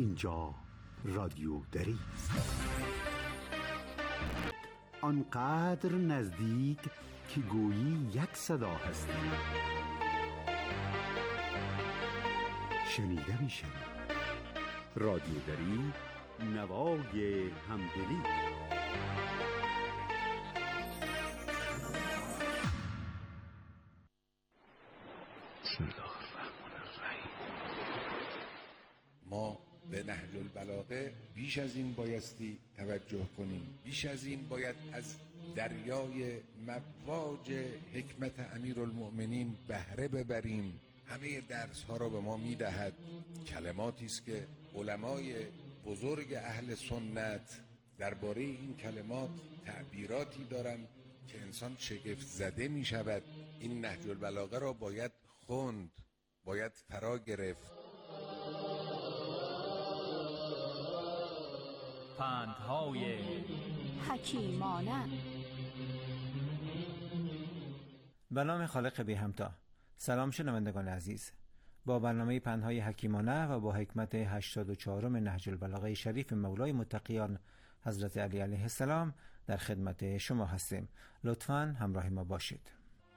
اینجا رادیو دری است، آنقدر نزدیک که گویی یک صدا هستیم. شنیده میشه رادیو دری، نوای همدلی. بسم الله الرحمن الرحیم. ما به نهج البلاغه بیش از این بایستی توجه کنیم، بیش از این باید از دریای مواج حکمت امیرالمؤمنین بهره ببریم. همه درس ها را به ما میدهد، کلماتی است که علمای بزرگ اهل سنت درباره این کلمات تعبیراتی دارند که انسان شگفت زده می شود. این نهج البلاغه را باید خوند، باید فرا گرفت. پندهای حکیمانه. به نام خالق بی همتا. سلام شنوندگان عزیز، با برنامه پندهای حکیمانه و با حکمت 84 نهج البلاغه شریف مولای متقیان حضرت علی علیه السلام در خدمت شما هستیم. لطفاً همراه ما باشید.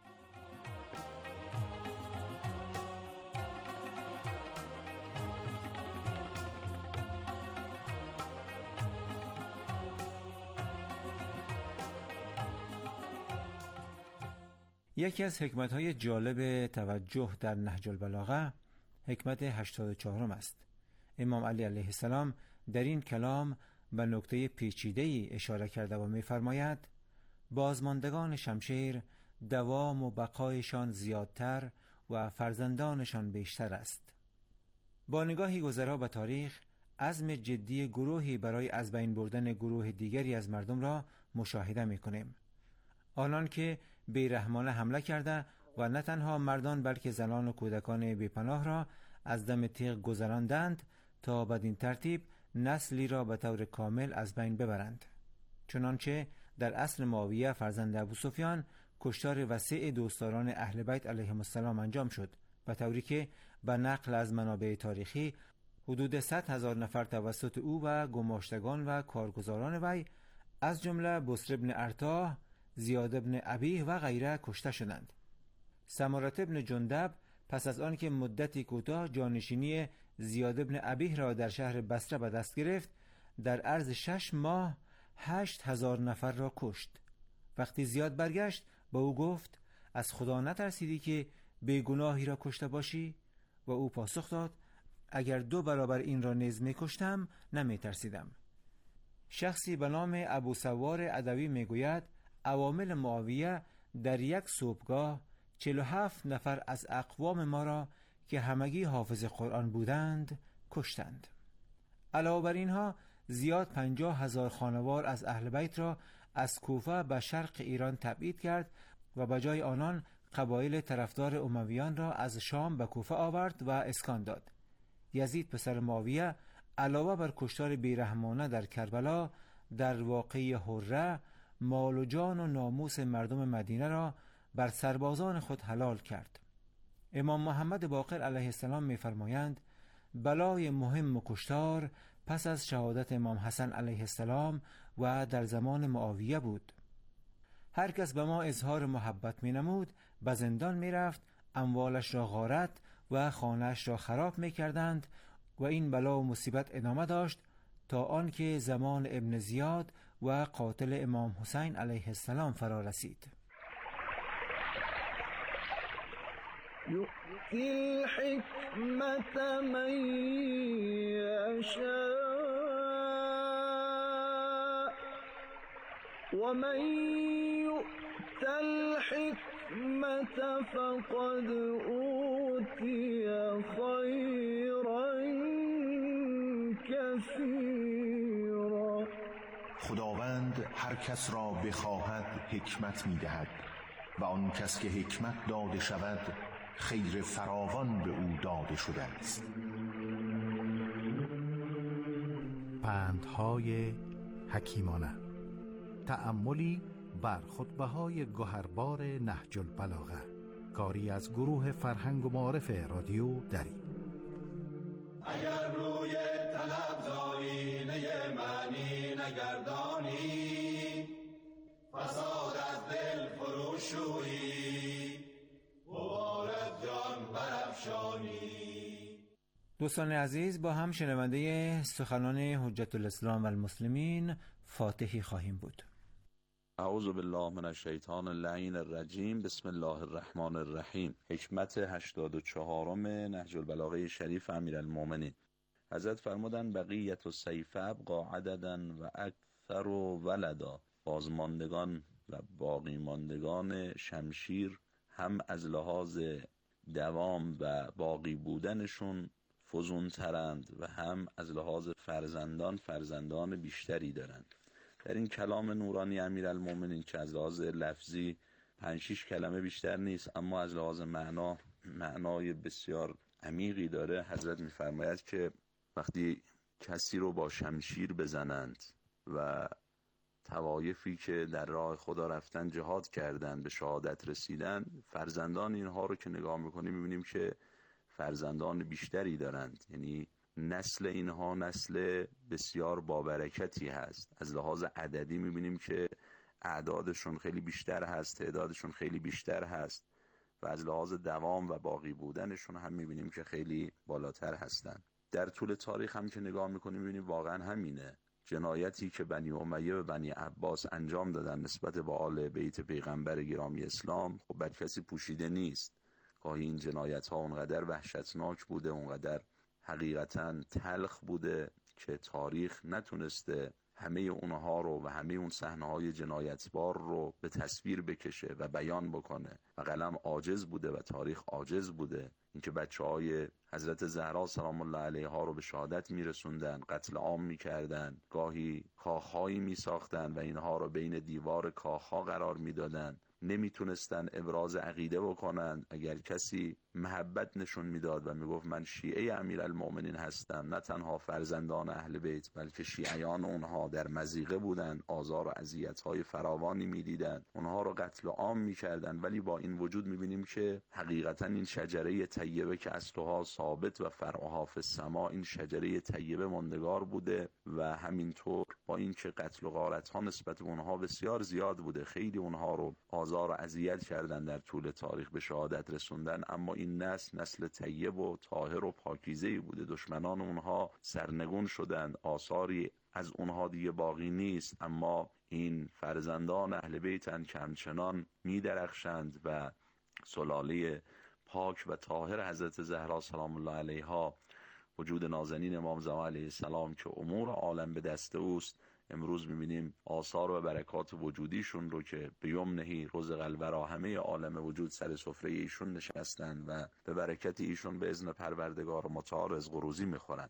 یکی از حکمت‌های جالب توجه در نهج البلاغه حکمت 84 است. امام علی علیه السلام در این کلام به نکته پیچیده‌ای اشاره کرده و می‌فرماید: بازماندگان شمشیر دوام و بقایشان زیادتر و فرزندانشان بیشتر است. با نگاهی گذرا به تاریخ، عزم جدی گروهی برای از بین بردن گروه دیگری از مردم را مشاهده می‌کنیم. آنان که بیرحمانه حمله کرده و نه تنها مردان بلکه زنان و کودکان بیپناه را از دم تیغ گذراندند تا بدین ترتیب نسلی را به طور کامل از بین ببرند. چنانچه در عصر معاویه فرزند ابوسفیان کشتار وسیع دوستداران اهل بیت علیهم السلام انجام شد، به طوری که به نقل از منابع تاریخی حدود 100,000 نفر توسط او و گماشتگان و کارگزاران وی از جمله بسر بن ارتاح، زیاد بن ابیه و غیره کشته شدند. سمره بن جندب پس از آن که مدتی کوتاه جانشینی زیاد بن ابیه را در شهر بصره به دست گرفت، در عرض 6 ماه 8,000 نفر را کشت. وقتی زیاد برگشت با او گفت: از خدا نترسیدی که بیگناهی را کشته باشی؟ و او پاسخ داد: اگر 2 برابر این را نیز می کشتم نمی ترسیدم. شخصی به نام ابو سوار عدوی می گوید عوامل معاویه در یک صبحگاه 47 نفر از اقوام ما را که همگی حافظ قرآن بودند کشتند. علاوه بر اینها زیاد 50,000 خانوار از اهل بیت را از کوفه به شرق ایران تبعید کرد و به جای آنان قبایل طرفدار امویان را از شام به کوفه آورد و اسکان داد. یزید پسر معاویه علاوه بر کشتار بیرحمانه در کربلا، در واقعه حره مال و جان و ناموس مردم مدینه را بر سربازان خود حلال کرد. امام محمد باقر علیه السلام می‌فرمایند: بلای مهم و کشتار پس از شهادت امام حسن علیه السلام و در زمان معاویه بود. هر کس به ما اظهار محبت می‌نمود به زندان می‌رفت، اموالش را غارت و خانه‌اش را خراب می‌کردند و این بلا و مصیبت ادامه داشت تا آنکه زمان ابن زیاد و قاتل امام حسین علیه السلام فرا رسید. یؤتی الحکمت من یشاء و من یؤت الحکمت فقد اوتی خیرا کثیرا. خداوند هر کس را بخواهد حکمت می‌دهد و آن کس که حکمت داده شود خیر فراوان به او داده شده است. پندهای حکیمانه، تأملی بر خطبه‌های گوهربار نهج البلاغه، کاری از گروه فرهنگ و معارف رادیو دری. اگر روی نگردانی، فساد از دل فروشویی، مبارک جان برافشانی. دوستان عزیز، با هم شنونده سخنان حجت الاسلام و المسلمین فاتحی خواهیم بود. اعوذ بالله من الشیطان اللعین الرجیم. بسم الله الرحمن الرحیم. حکمت 84 نهج البلاغه شریف امیرالمومنین. حضرت فرمودند بقیت السیف ابقی عددا و اکثر ولدا. بازماندگان و باقی ماندگان شمشیر هم از لحاظ دوام و باقی بودنشون فزون ترند و هم از لحاظ فرزندان بیشتری دارند. در این کلام نورانی امیرالمومنین که از لحاظ لفظی 5-6 کلمه بیشتر نیست، اما از لحاظ معنای بسیار عمیقی داره، حضرت می‌فرماید که وقتی کسی رو با شمشیر بزنند و طوایفی که در راه خدا رفتن جهاد کردن به شهادت رسیدن، فرزندان اینها رو که نگاه می‌کنیم می‌بینیم که فرزندان بیشتری دارند، یعنی نسل اینها نسل بسیار بابرکتی هست. از لحاظ عددی می‌بینیم که اعدادشون خیلی بیشتر هست، تعدادشون خیلی بیشتر هست و از لحاظ دوام و باقی بودنشون هم می‌بینیم که خیلی بالاتر هستند. در طول تاریخ هم که نگاه می‌کنیم می‌بینیم واقعا همینه. جنایتی که بنی امیه و بنی عباس انجام دادن نسبت به آل بیت پیغمبر گرامی اسلام، خب بر کسی پوشیده نیست. گاهی این جنایت‌ها اونقدر وحشتناک بوده، اونقدر حقیقتاً تلخ بوده که تاریخ نتونسته همه اونها رو و همه اون صحنه‌های جنایتبار رو به تصویر بکشه و بیان بکنه و قلم عاجز بوده و تاریخ عاجز بوده. اینکه بچه‌های حضرت زهرا سلام الله علیها رو به شهادت میرسوندن، قتل عام میکردن، گاهی کاخهایی میساختن و اینها رو بین دیوار کاخها قرار میدادن، نمیتونستن ابراز عقیده بکنن. اگر کسی محبت نشون میداد و میگفت من شیعه امیرالمومنین هستم، نه تنها فرزندان اهل بیت بلکه شیعیان اونها در مضیقه بودن، آزار و اذیت‌های فراوانی میدیدن، اونها رو قتل عام میکردن. ولی با این وجود میبینیم که حقیقتا این شجره طیبه که اصلها ثابت و فرعها فی السما، این شجره طیبه ماندگار بوده و همینطور با اینکه قتل و غارت‌ها نسبت به اونها بسیار زیاد بوده، خیلی اونها رو آزار و اذیت کردن، در طول تاریخ به شهادت رسوندن، اما این نسل طیب و طاهر و پاکیزه‌ای بوده. دشمنان اونها سرنگون شدن، آثاری از اونها دیگه باقی نیست، اما این فرزندان اهل بیتن که همچنان می‌درخشند و سلاله پاک و طاهر حضرت زهرا سلام الله علیها، وجود نازنین امام زمان علیه السلام که امور عالم به دست اوست، امروز می‌بینیم آثار و برکات وجودیشون رو که به یمنهی رزق الورا، همه عالم وجود سر سفره ایشون نشستن و به برکت ایشون به اذن پروردگار متعال رزق و روزی می‌خورن.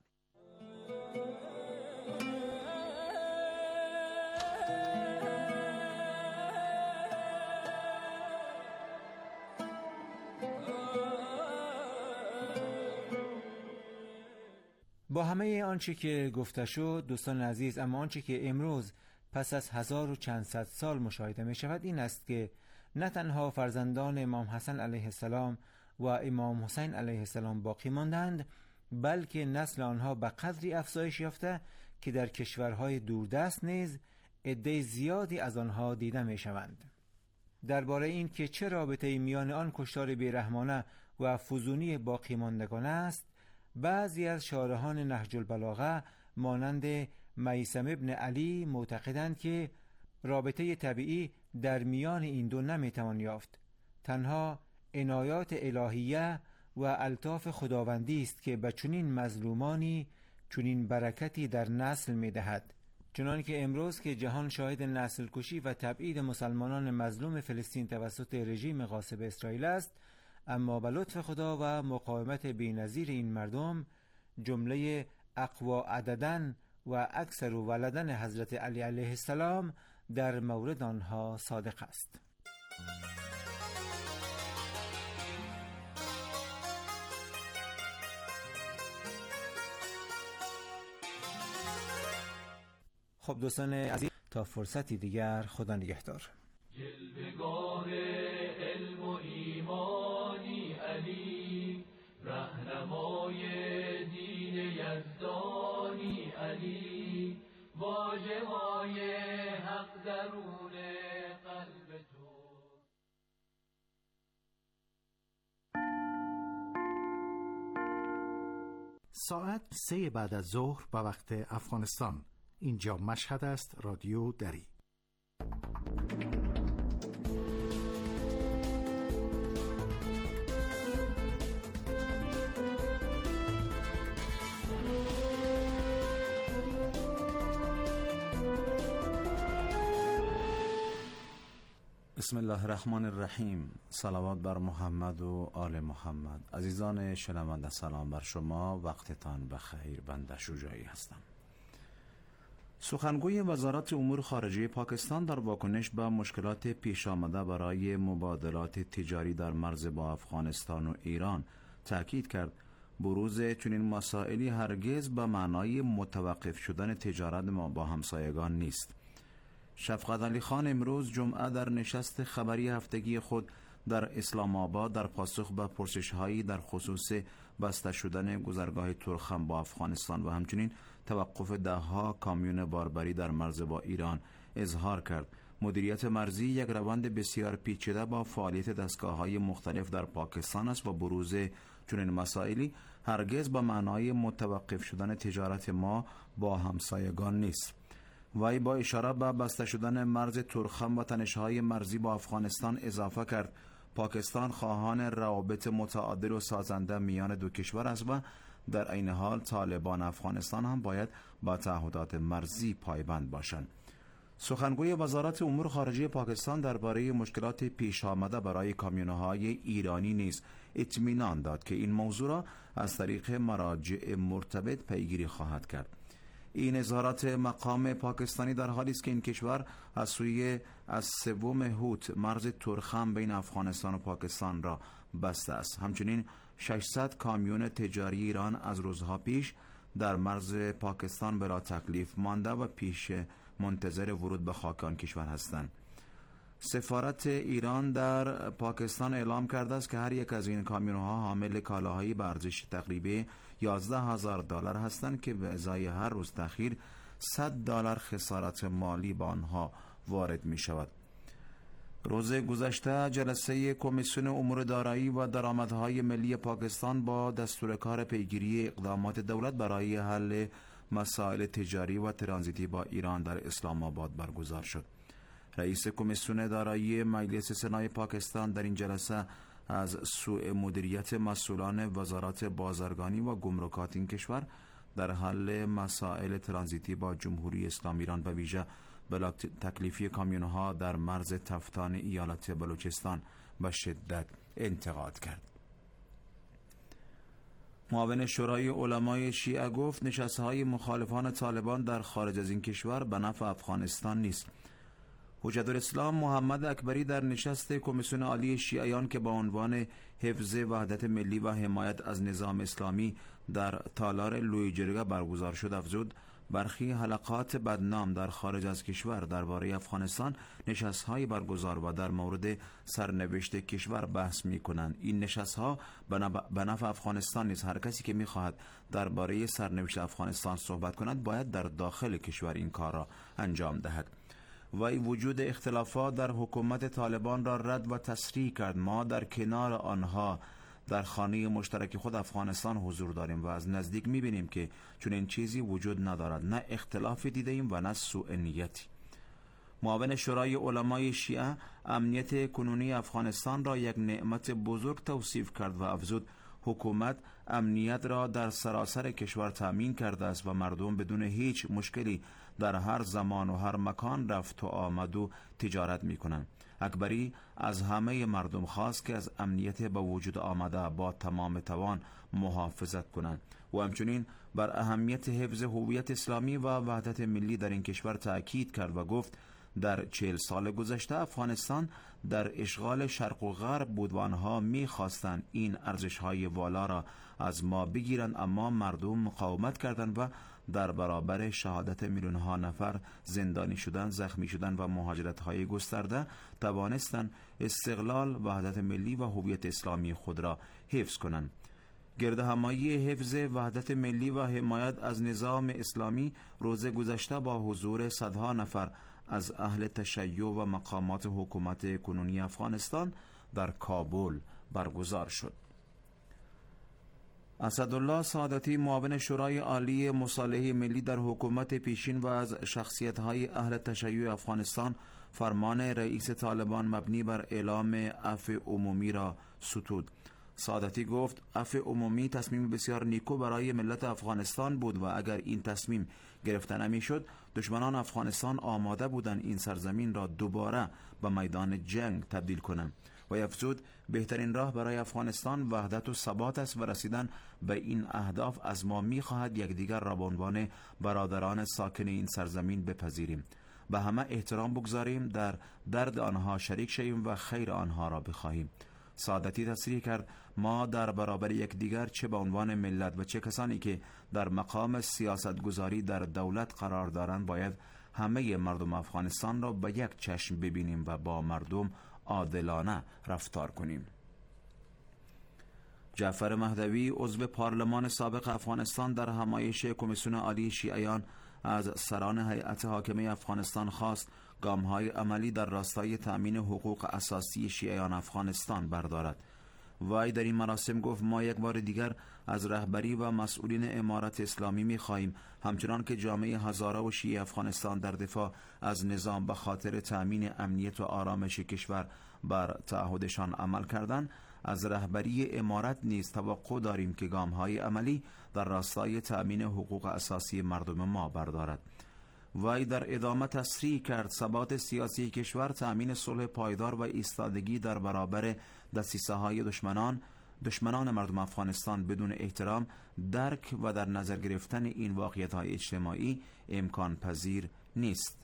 با همه آنچه که گفته شد دوستان عزیز، اما آنچه که امروز پس از 1400 سال مشاهده می شود این است که نه تنها فرزندان امام حسن علیه السلام و امام حسین علیه السلام باقی ماندند، بلکه نسل آنها به قدری افزایش یافته که در کشورهای دوردست نیز عده زیادی از آنها دیده می شوند. درباره این که چه رابطه میان آن کشتار بیرحمانه و فزونی باقی ماندگان است، بعضی از شارحان نهج البلاغه مانند میثم ابن علی معتقدند که رابطه طبیعی در میان این دو نمیتوان یافت. تنها عنایات الهیه و الطاف خداوندی است که به چنین مظلومانی چنین برکتی در نسل میدهد. چنان که امروز که جهان شاهد نسل کشی و تبعید مسلمانان مظلوم فلسطین توسط رژیم غاصب اسرائیل است، اما به لطف خدا و مقاومت بی‌نظیر این مردم، جمله اقوا عددن و اکثر ولدن حضرت علی علیه السلام در مورد آنها صادق است. خب دوستان عزیز، تا فرصتی دیگر، خدا نگهدار. جلوه‌گاه علم و ایمانی علی، رهنمای دین یزدانی علی، واژه‌های حق درون قلب تو. ساعت 3 بعد از ظهر به وقت افغانستان. اینجا مشهد است. رادیو دری. بسم الله الرحمن الرحیم. صلوات بر محمد و آل محمد. عزیزان شنونده سلام بر شما، وقتتان بخیر. بنده شجاعی هستم. سخنگوی وزارت امور خارجه پاکستان در واکنش به مشکلات پیش آمده برای مبادلات تجاری در مرز با افغانستان و ایران تاکید کرد بروز چنین مسائلی هرگز به معنای متوقف شدن تجارت ما با همسایگان نیست. شفقت علی خان امروز جمعه در نشست خبری هفتگی خود در اسلام آباد در پاسخ به پرسش‌هایی در خصوص بسته شدن گذرگاه ترخم با افغانستان و همچنین توقف ده‌ها کامیون باربری در مرز با ایران اظهار کرد مدیریت مرزی یک روند بسیار پیچیده با فعالیت دستگاه‌های مختلف در پاکستان است و بروز چنین مسائلی هرگز به معنای متوقف شدن تجارت ما با همسایگان نیست. وی با اشاره به بسته شدن مرز ترخم و تنش‌های مرزی با افغانستان اضافه کرد پاکستان خواهان روابط متعادل و سازنده میان دو کشور است و در عین حال طالبان افغانستان هم باید با تعهدات مرزی پایبند باشند. سخنگوی وزارت امور خارجه پاکستان درباره مشکلات پیش آمده برای کامیون‌های ایرانی نیز اطمینان داد که این موضوع را از طریق مراجع مرتبط پیگیری خواهد کرد. این اظهارات مقام پاکستانی در حالی است که این کشور از سوی از 3 هوت مرز ترخم بین افغانستان و پاکستان را بسته است. همچنین 600 کامیون تجاری ایران از روزها پیش در مرز پاکستان بلا تکلیف مانده و پیش منتظر ورود به خاک آن کشور هستند. سفارت ایران در پاکستان اعلام کرده است که هر یک از این کامیون‌ها حامل کالاهایی به ارزش تقریبی $11,000 هستند که به ازای هر روز تأخیر $100 خسارت مالی به آنها وارد می شود. روز گذشته جلسه کمیسیون امور دارایی و درآمدهای ملی پاکستان با دستور کار پیگیری اقدامات دولت برای حل مسائل تجاری و ترانزیتی با ایران در اسلام آباد برگزار شد. رئیس کمیسیون دارایی مجلس سنای پاکستان در این جلسه از سوء مدیریت مسئولان وزارت بازرگانی و گمرکات این کشور در حل مسائل ترانزیتی با جمهوری اسلامی ایران به ویژه بلا تکلیفی کامیون‌ها در مرز تفتان ایالت بلوچستان به شدت انتقاد کرد. معاون شورای علمای شیعه گفت نشست‌های مخالفان طالبان در خارج از این کشور به نفع افغانستان نیست. حجت الاسلام محمد اکبری در نشست کمیسیون عالی شیعیان که با عنوان حفظ وحدت ملی و حمایت از نظام اسلامی در تالار لویجرگه برگزار شد افزود برخی حلقات بدنام در خارج از کشور درباره افغانستان نشست‌های برگزار و در مورد سرنوشت کشور بحث می‌کنند. این نشست‌ها به نفع افغانستان نیست. هر کسی که می‌خواهد درباره سرنوشت افغانستان صحبت کند باید در داخل کشور این کار را انجام دهد. وی وجود اختلافات در حکومت طالبان را رد و تصریح کرد. ما در کنار آنها در خانه مشترک خود افغانستان حضور داریم و از نزدیک می‌بینیم که چون این چیزی وجود ندارد، نه اختلافی دیده ایم و نه سوء نیتی. معاون شورای علمای شیعه امنیت کنونی افغانستان را یک نعمت بزرگ توصیف کرد و افزود حکومت امنیت را در سراسر کشور تامین کرده است و مردم بدون هیچ مشکلی در هر زمان و هر مکان رفت و آمد و تجارت می کنند. اکبری از همه مردم خواست که از امنیت به وجود آمده با تمام توان محافظت کنند و همچنین بر اهمیت حفظ هویت اسلامی و وحدت ملی در این کشور تأکید کرد و گفت در 40 سال گذشته افغانستان در اشغال شرق و غرب بود و آنها می‌خواستند این ارزش‌های والا را از ما بگیرند، اما مردم مقاومت کردند و در برابر شهادت میلیون‌ها نفر زندانی شدن، زخمی شدن و مهاجرت‌های گسترده توانستند استقلال، وحدت ملی و هویت اسلامی خود را حفظ کنند. گردهمایی حفظ وحدت ملی و حمایت از نظام اسلامی روز گذشته با حضور صدها نفر از اهل تشیع و مقامات حکومت کنونی افغانستان در کابل برگزار شد. اسدالله سعادتی، معاون شورای عالی مصالحه ملی در حکومت پیشین و از شخصیت‌های اهل تشیع افغانستان، فرمان رئیس طالبان مبنی بر اعلام عفو عمومی را ستود. سعادتی گفت عفو عمومی تصمیم بسیار نیکو برای ملت افغانستان بود و اگر این تصمیم گرفته نمی‌شد، دشمنان افغانستان آماده بودند این سرزمین را دوباره به میدان جنگ تبدیل کنند. و افزود بهترین راه برای افغانستان وحدت و ثبات است و رسیدن به این اهداف از ما می‌خواهد یکدیگر را به عنوان برادران ساکن این سرزمین بپذیریم، به همه احترام بگذاریم، در درد آنها شریک شویم و خیر آنها را بخواهیم. سعادتی تصریح کرد ما در برابر یکدیگر، چه به عنوان ملت و چه کسانی که در مقام سیاستگذاری در دولت قرار دارند، باید همه مردم افغانستان را به یک چشم ببینیم و با مردم عادلانه رفتار کنیم. جعفر مهدوی، عضو پارلمان سابق افغانستان، در همایش کمیسیون عالی شیعیان از سران هیئت حاکمه افغانستان خواست گام‌های عملی در راستای تأمین حقوق اساسی شیعیان افغانستان بردارد. وی در این مراسم گفت ما یک بار دیگر از رهبری و مسئولین امارت اسلامی می‌خواهیم همچنان که جامعه هزاره و شیعه افغانستان در دفاع از نظام به خاطر تأمین امنیت و آرامش کشور بر تعهدشان عمل کردند، از رهبری امارت نیز توقع داریم که گام‌های عملی در راستای تأمین حقوق اساسی مردم ما بردارد. وی در ادامه تصریح کرد ثبات سیاسی کشور، تأمین صلح پایدار و ایستادگی در برابر دسیسه‌های دشمنان مردم افغانستان بدون احترام، درک و در نظر گرفتن این واقعیت‌های اجتماعی امکان پذیر نیست.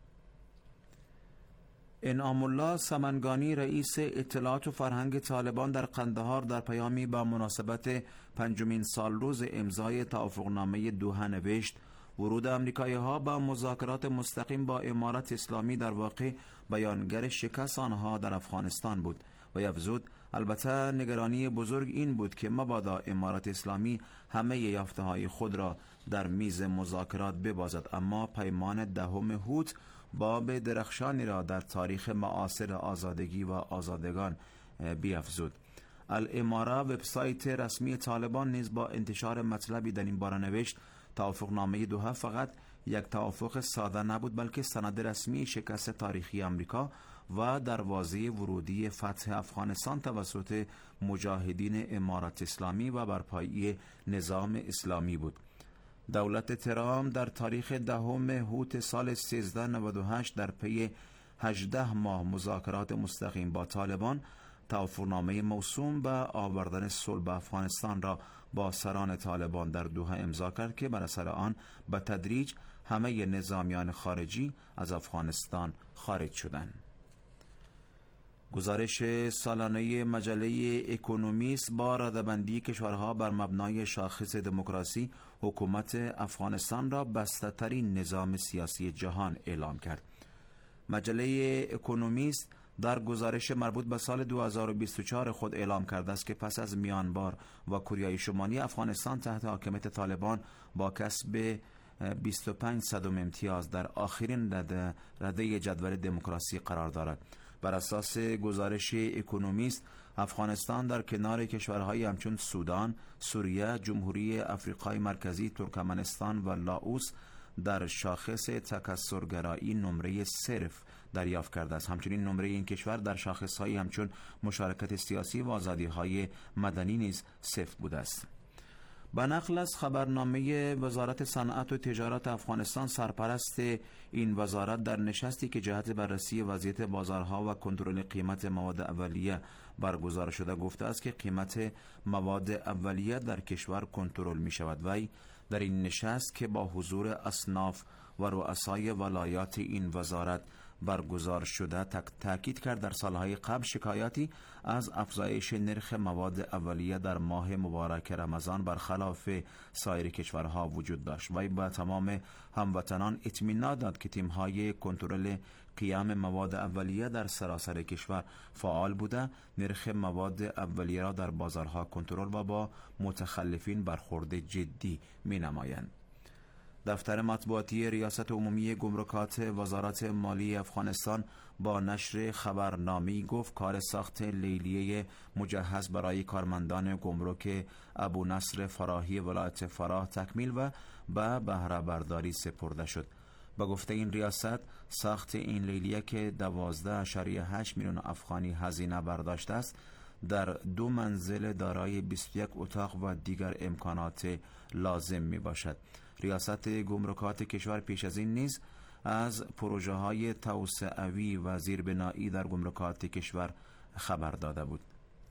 انعام الله سمنگانی، رئیس اطلاعات و فرهنگ طالبان، در قندهار در پیامی با مناسبت 5مین سالروز امضای توافقنامه دوحه نوشت ورود امریکایی‌ها به مذاکرات مستقیم با امارت اسلامی در واقع بیانگر شکست آنها در افغانستان بود و افزود البته نگرانی بزرگ این بود که مبادا امارت اسلامی همه یافته‌های خود را در میز مذاکرات ببازد، اما پیمان 10 هوت باب درخشانی را در تاریخ معاصر آزادگی و آزادگان بیافزود. الاماره، وبسایت رسمی طالبان، نیز با انتشار مطلبی در این باره نوشت توافقنامه دوحه فقط یک توافق ساده نبود بلکه سند رسمی شکست تاریخی امریکا و دروازه ورودی فتح افغانستان توسط مجاهدین امارت اسلامی و برپایی نظام اسلامی بود. دولت ترامپ در تاریخ 10 هوت سال 1398 در پی 18 ماه مذاکرات مستقیم با طالبان توافقنامه موسوم به آوردن صلح به افغانستان را با سران طالبان در دوحه امضا کرد که بر اثر آن به تدریج همه نظامیان خارجی از افغانستان خارج شدند. گزارش سالانه مجله اکونومیست با رده‌بندی کشورها بر مبنای شاخص دموکراسی حکومت افغانستان را بسته‌ترین نظام سیاسی جهان اعلام کرد. مجله اکونومیست در گزارش مربوط به سال 2024 خود اعلام کرده است که پس از میانمار و کره شمالی، افغانستان تحت حاکمیت طالبان با کسب 25 صدم امتیاز در آخرین رده جدول دموکراسی قرار دارد. بر اساس گزارش اکونومیست، افغانستان در کنار کشورهای همچون سودان، سوریه، جمهوری افریقای مرکزی، ترکمنستان و لاوس در شاخص تکثرگرایی نمره صفر دریافت کرده است. همچنین نمره این کشور در شاخص‌هایی همچون مشارکت سیاسی و آزادی‌های مدنی نیز صفر بوده است. به نقل از خبرنامه وزارت صنعت و تجارت افغانستان، سرپرست این وزارت در نشستی که جهت بررسی وضعیت بازارها و کنترل قیمت مواد اولیه برگزار شده گفته است که قیمت مواد اولیه در کشور کنترل می شود. وی در این نشست که با حضور اصناف و رؤسای ولایات این وزارت برگزار شده تاکید کرد در سالهای قبل شکایاتی از افزایش نرخ مواد اولیه در ماه مبارک رمضان برخلاف سایر کشورها وجود داشت. وی به تمام هموطنان اطمینان داد که تیم‌های کنترل قیام مواد اولیه در سراسر کشور فعال بوده، نرخ مواد اولیه را در بازارها کنترل و با متخلفین برخورد جدی می‌نمایند. دفتر مطبوعاتی ریاست عمومی گمرکات وزارت مالی افغانستان با نشر خبرنامه‌ای گفت کار ساخت لیلیه مجهز برای کارمندان گمرک ابو نصر فراهی ولایت فراه تکمیل و به بهره برداری سپرده شد. با گفته این ریاست ساخت این لیلیه که 12.8 میلیون افغانی هزینه برداشته است در 2 منزل دارای 21 اتاق و دیگر امکانات لازم می باشد. ریاست گمرکات کشور پیش از این نیز از پروژه های توسعوی و زیربنایی در گمرکات کشور خبر داده بود.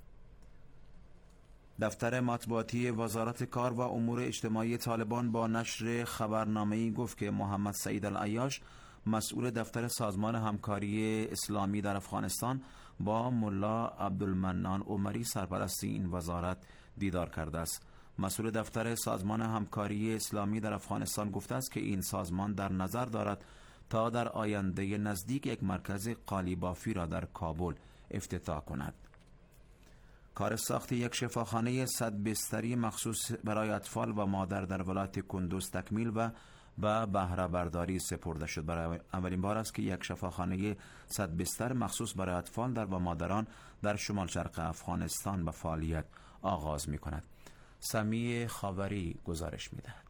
دفتر مطبوعاتی وزارت کار و امور اجتماعی طالبان با نشر خبرنامه‌ای گفت که محمد سعید العیاش مسئول دفتر سازمان همکاری اسلامی در افغانستان با ملا عبدالمنان عمری سرپرست این وزارت دیدار کرده است. مسئول دفتر سازمان همکاری اسلامی در افغانستان گفته است که این سازمان در نظر دارد تا در آینده نزدیک یک مرکز قالیبافی را در کابل افتتاح کند. کار ساخت یک شفاخانه 100 بستری مخصوص برای اطفال و مادر در ولایت کندوز تکمیل و به بهره برداری سپرده شد. برای اولین بار است که یک شفاخانه 100 بستر مخصوص برای اطفال و مادران در شمال شرق افغانستان به فعالیت آغاز می کند. سمیع خاوری گزارش می دهد.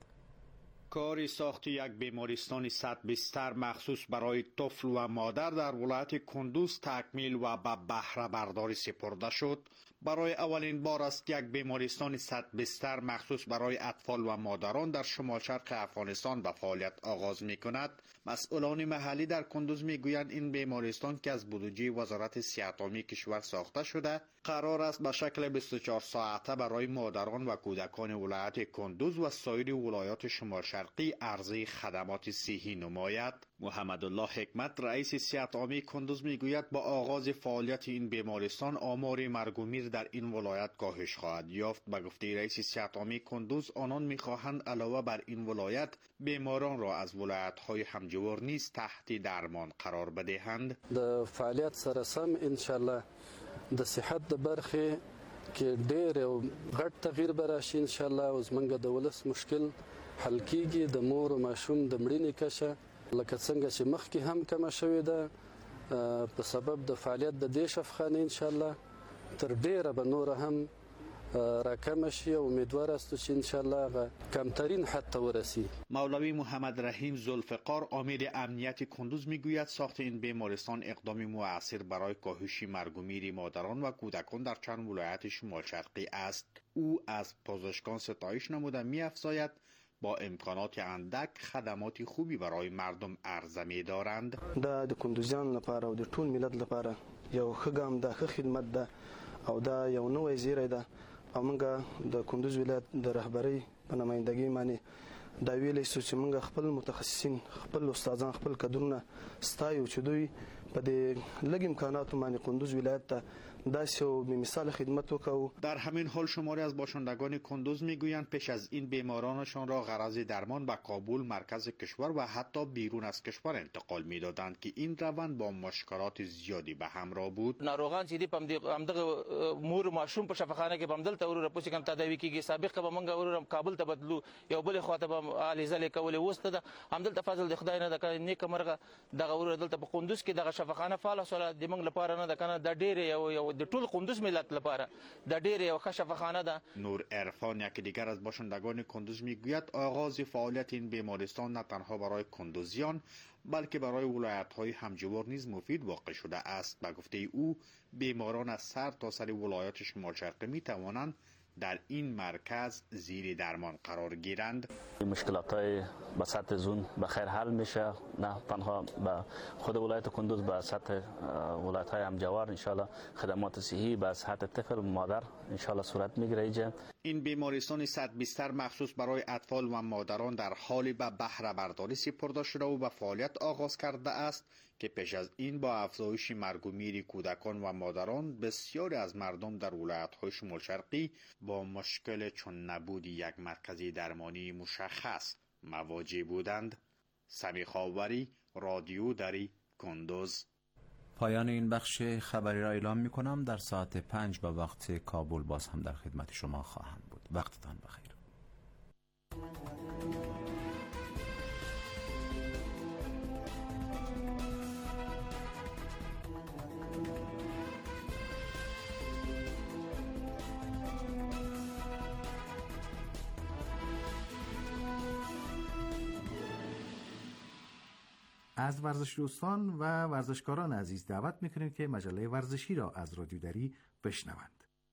کار ساخت یک بیمارستان 100 بستر مخصوص برای طفل و مادر در ولایت کندوز تکمیل و به بهره برداری سپرده شد. برای اولین بار است یک بیمارستان 100 بستر مخصوص برای اطفال و مادران در شمال شرق افغانستان به فعالیت آغاز می کند. مسئولان محلی در کندوز می گویند این بیمارستان که از بودجه وزارت صحت عامه کشور ساخته شده قرار است به شکل 24 ساعته برای مادران و کودکان ولایت کندوز و سایر ولایات شمال شرقی عرضه خدمات صحی نماید. محمد الله حکمت رئیس صحت عامه کندوز می گوید با آغاز فعالیت این بیمارستان آمار مرگ و میر در این ولایت کاهش خواهد یافت. به گفته رئیس صحت عامه کندوز آنان می خواهند علاوه بر این ولایت بیماران را از ولایت های همجوار نیز تحت درمان قرار بدهند. د فعالیت سره سم ان شاء الله د صحت د برخه کې ډېر او غټ تغییر به راشي ان شاء الله. اوس موږ د ولس مشکل حل کیږي د مور او ماشوم د مړینې کچه لکه څنګه چې مخکې هم کمه شوې ده په سبب د فعالیت د دې شفاخانې ان شاء الله تر ډېره به نور هم راکم شي و امیدوار است چې ان شاء الله کمترین حد ورسی. مولوی محمد رحیم ذوالفقار امیر امنیت کندوز میگوید ساخت این بیمارستان اقدامی مؤثر برای کاهش مرگ و میر مادران و کودکان در چند ولایت شمال شرقی است. او از پزشکان ستایش نموده می‌افزاید با امکانات اندک خدمات خوبی برای مردم عرضه می‌دارند. د کندوزیان لپاره او د ټول ملت لپاره یو ښه ګام ده، ښه خدمت ده او دا یو نوې زیری ده. او موږ د کندوز ولایت د رهبری په نمائندګۍ باندې دا ویلې چې موږ خپل متخصصین، خپل استادان، خپل کادرونه ستایو چې دوی په دې لږ امکاناتو باندې کندوز ولایت ته داسې او مثال خدمت وکړو. در همین حال شماری از باشندگان کندوز میگویند پیش از این بیمارانشان را غرض درمان به کابل مرکز کشور و حتی بیرون از کشور انتقال میدادند که این روند با مشکلات زیادی به همراه بود. ناروغان چې دی پمدغه مور ماشوم په شفاخانه کې بمدل ته ورور پوسی کوم تداوی کیږي. سابق به مونږ ورور کابل ته بدلو یو بل خواته به علیزل کولې وسته ده همدل تفاضل د خدای نه د نیک مرغه دغه ورور دلته په کندوز کې دغه شفاخانه فعال سره د مونږ لپاره نه د کنه د ډېر یو د ټول کندوز ملت لپاره د ډېر یو ښه شفاخانه ده. نور عرفان یکی دیگر از باشندگان کندوز میگوید آغاز فعالیت این بیمارستان نه تنها برای کندوزیان بلکه برای ولایت‌های همجوار نیز مفید واقع شده است. به گفته او بیماران از سر تا سر ولایات شمال شرقی می توانند در این مرکز زیر درمان قرار گیرند. مشکلات‌های به سطح زون به خیر حل میشه، نه تنها به خود ولایت کندوز، به سطح ولایت‌های همجوار ان شاء الله خدمات صحی به صحت طفل و مادر ان شاء الله صورت میگیره. این بیمارستان 100 بستر مخصوص برای اطفال و مادران در حال به بهره برداری سپرده شده و به فعالیت آغاز کرده است که پیش از این با افزایش مرگ و میر کودکان و مادران بسیاری از مردم در ولایت‌های شمال شرقی با مشکل چون نبود یک مرکز درمانی مشخص مواجه بودند. سمی خاوری، رادیو دری، کندوز. پایان این بخش خبری را اعلام می کنم. در ساعت 5 به وقت کابل باز هم در خدمت شما خواهم بود. وقتتان بخیر. از ورزش دوستان و ورزشکاران عزیز دعوت میکنیم که مجله ورزشی را از رادیو دری بشنوند.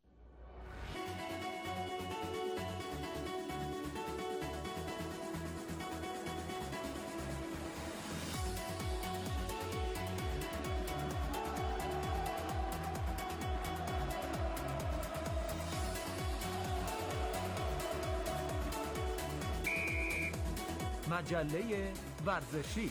مجله ورزشی.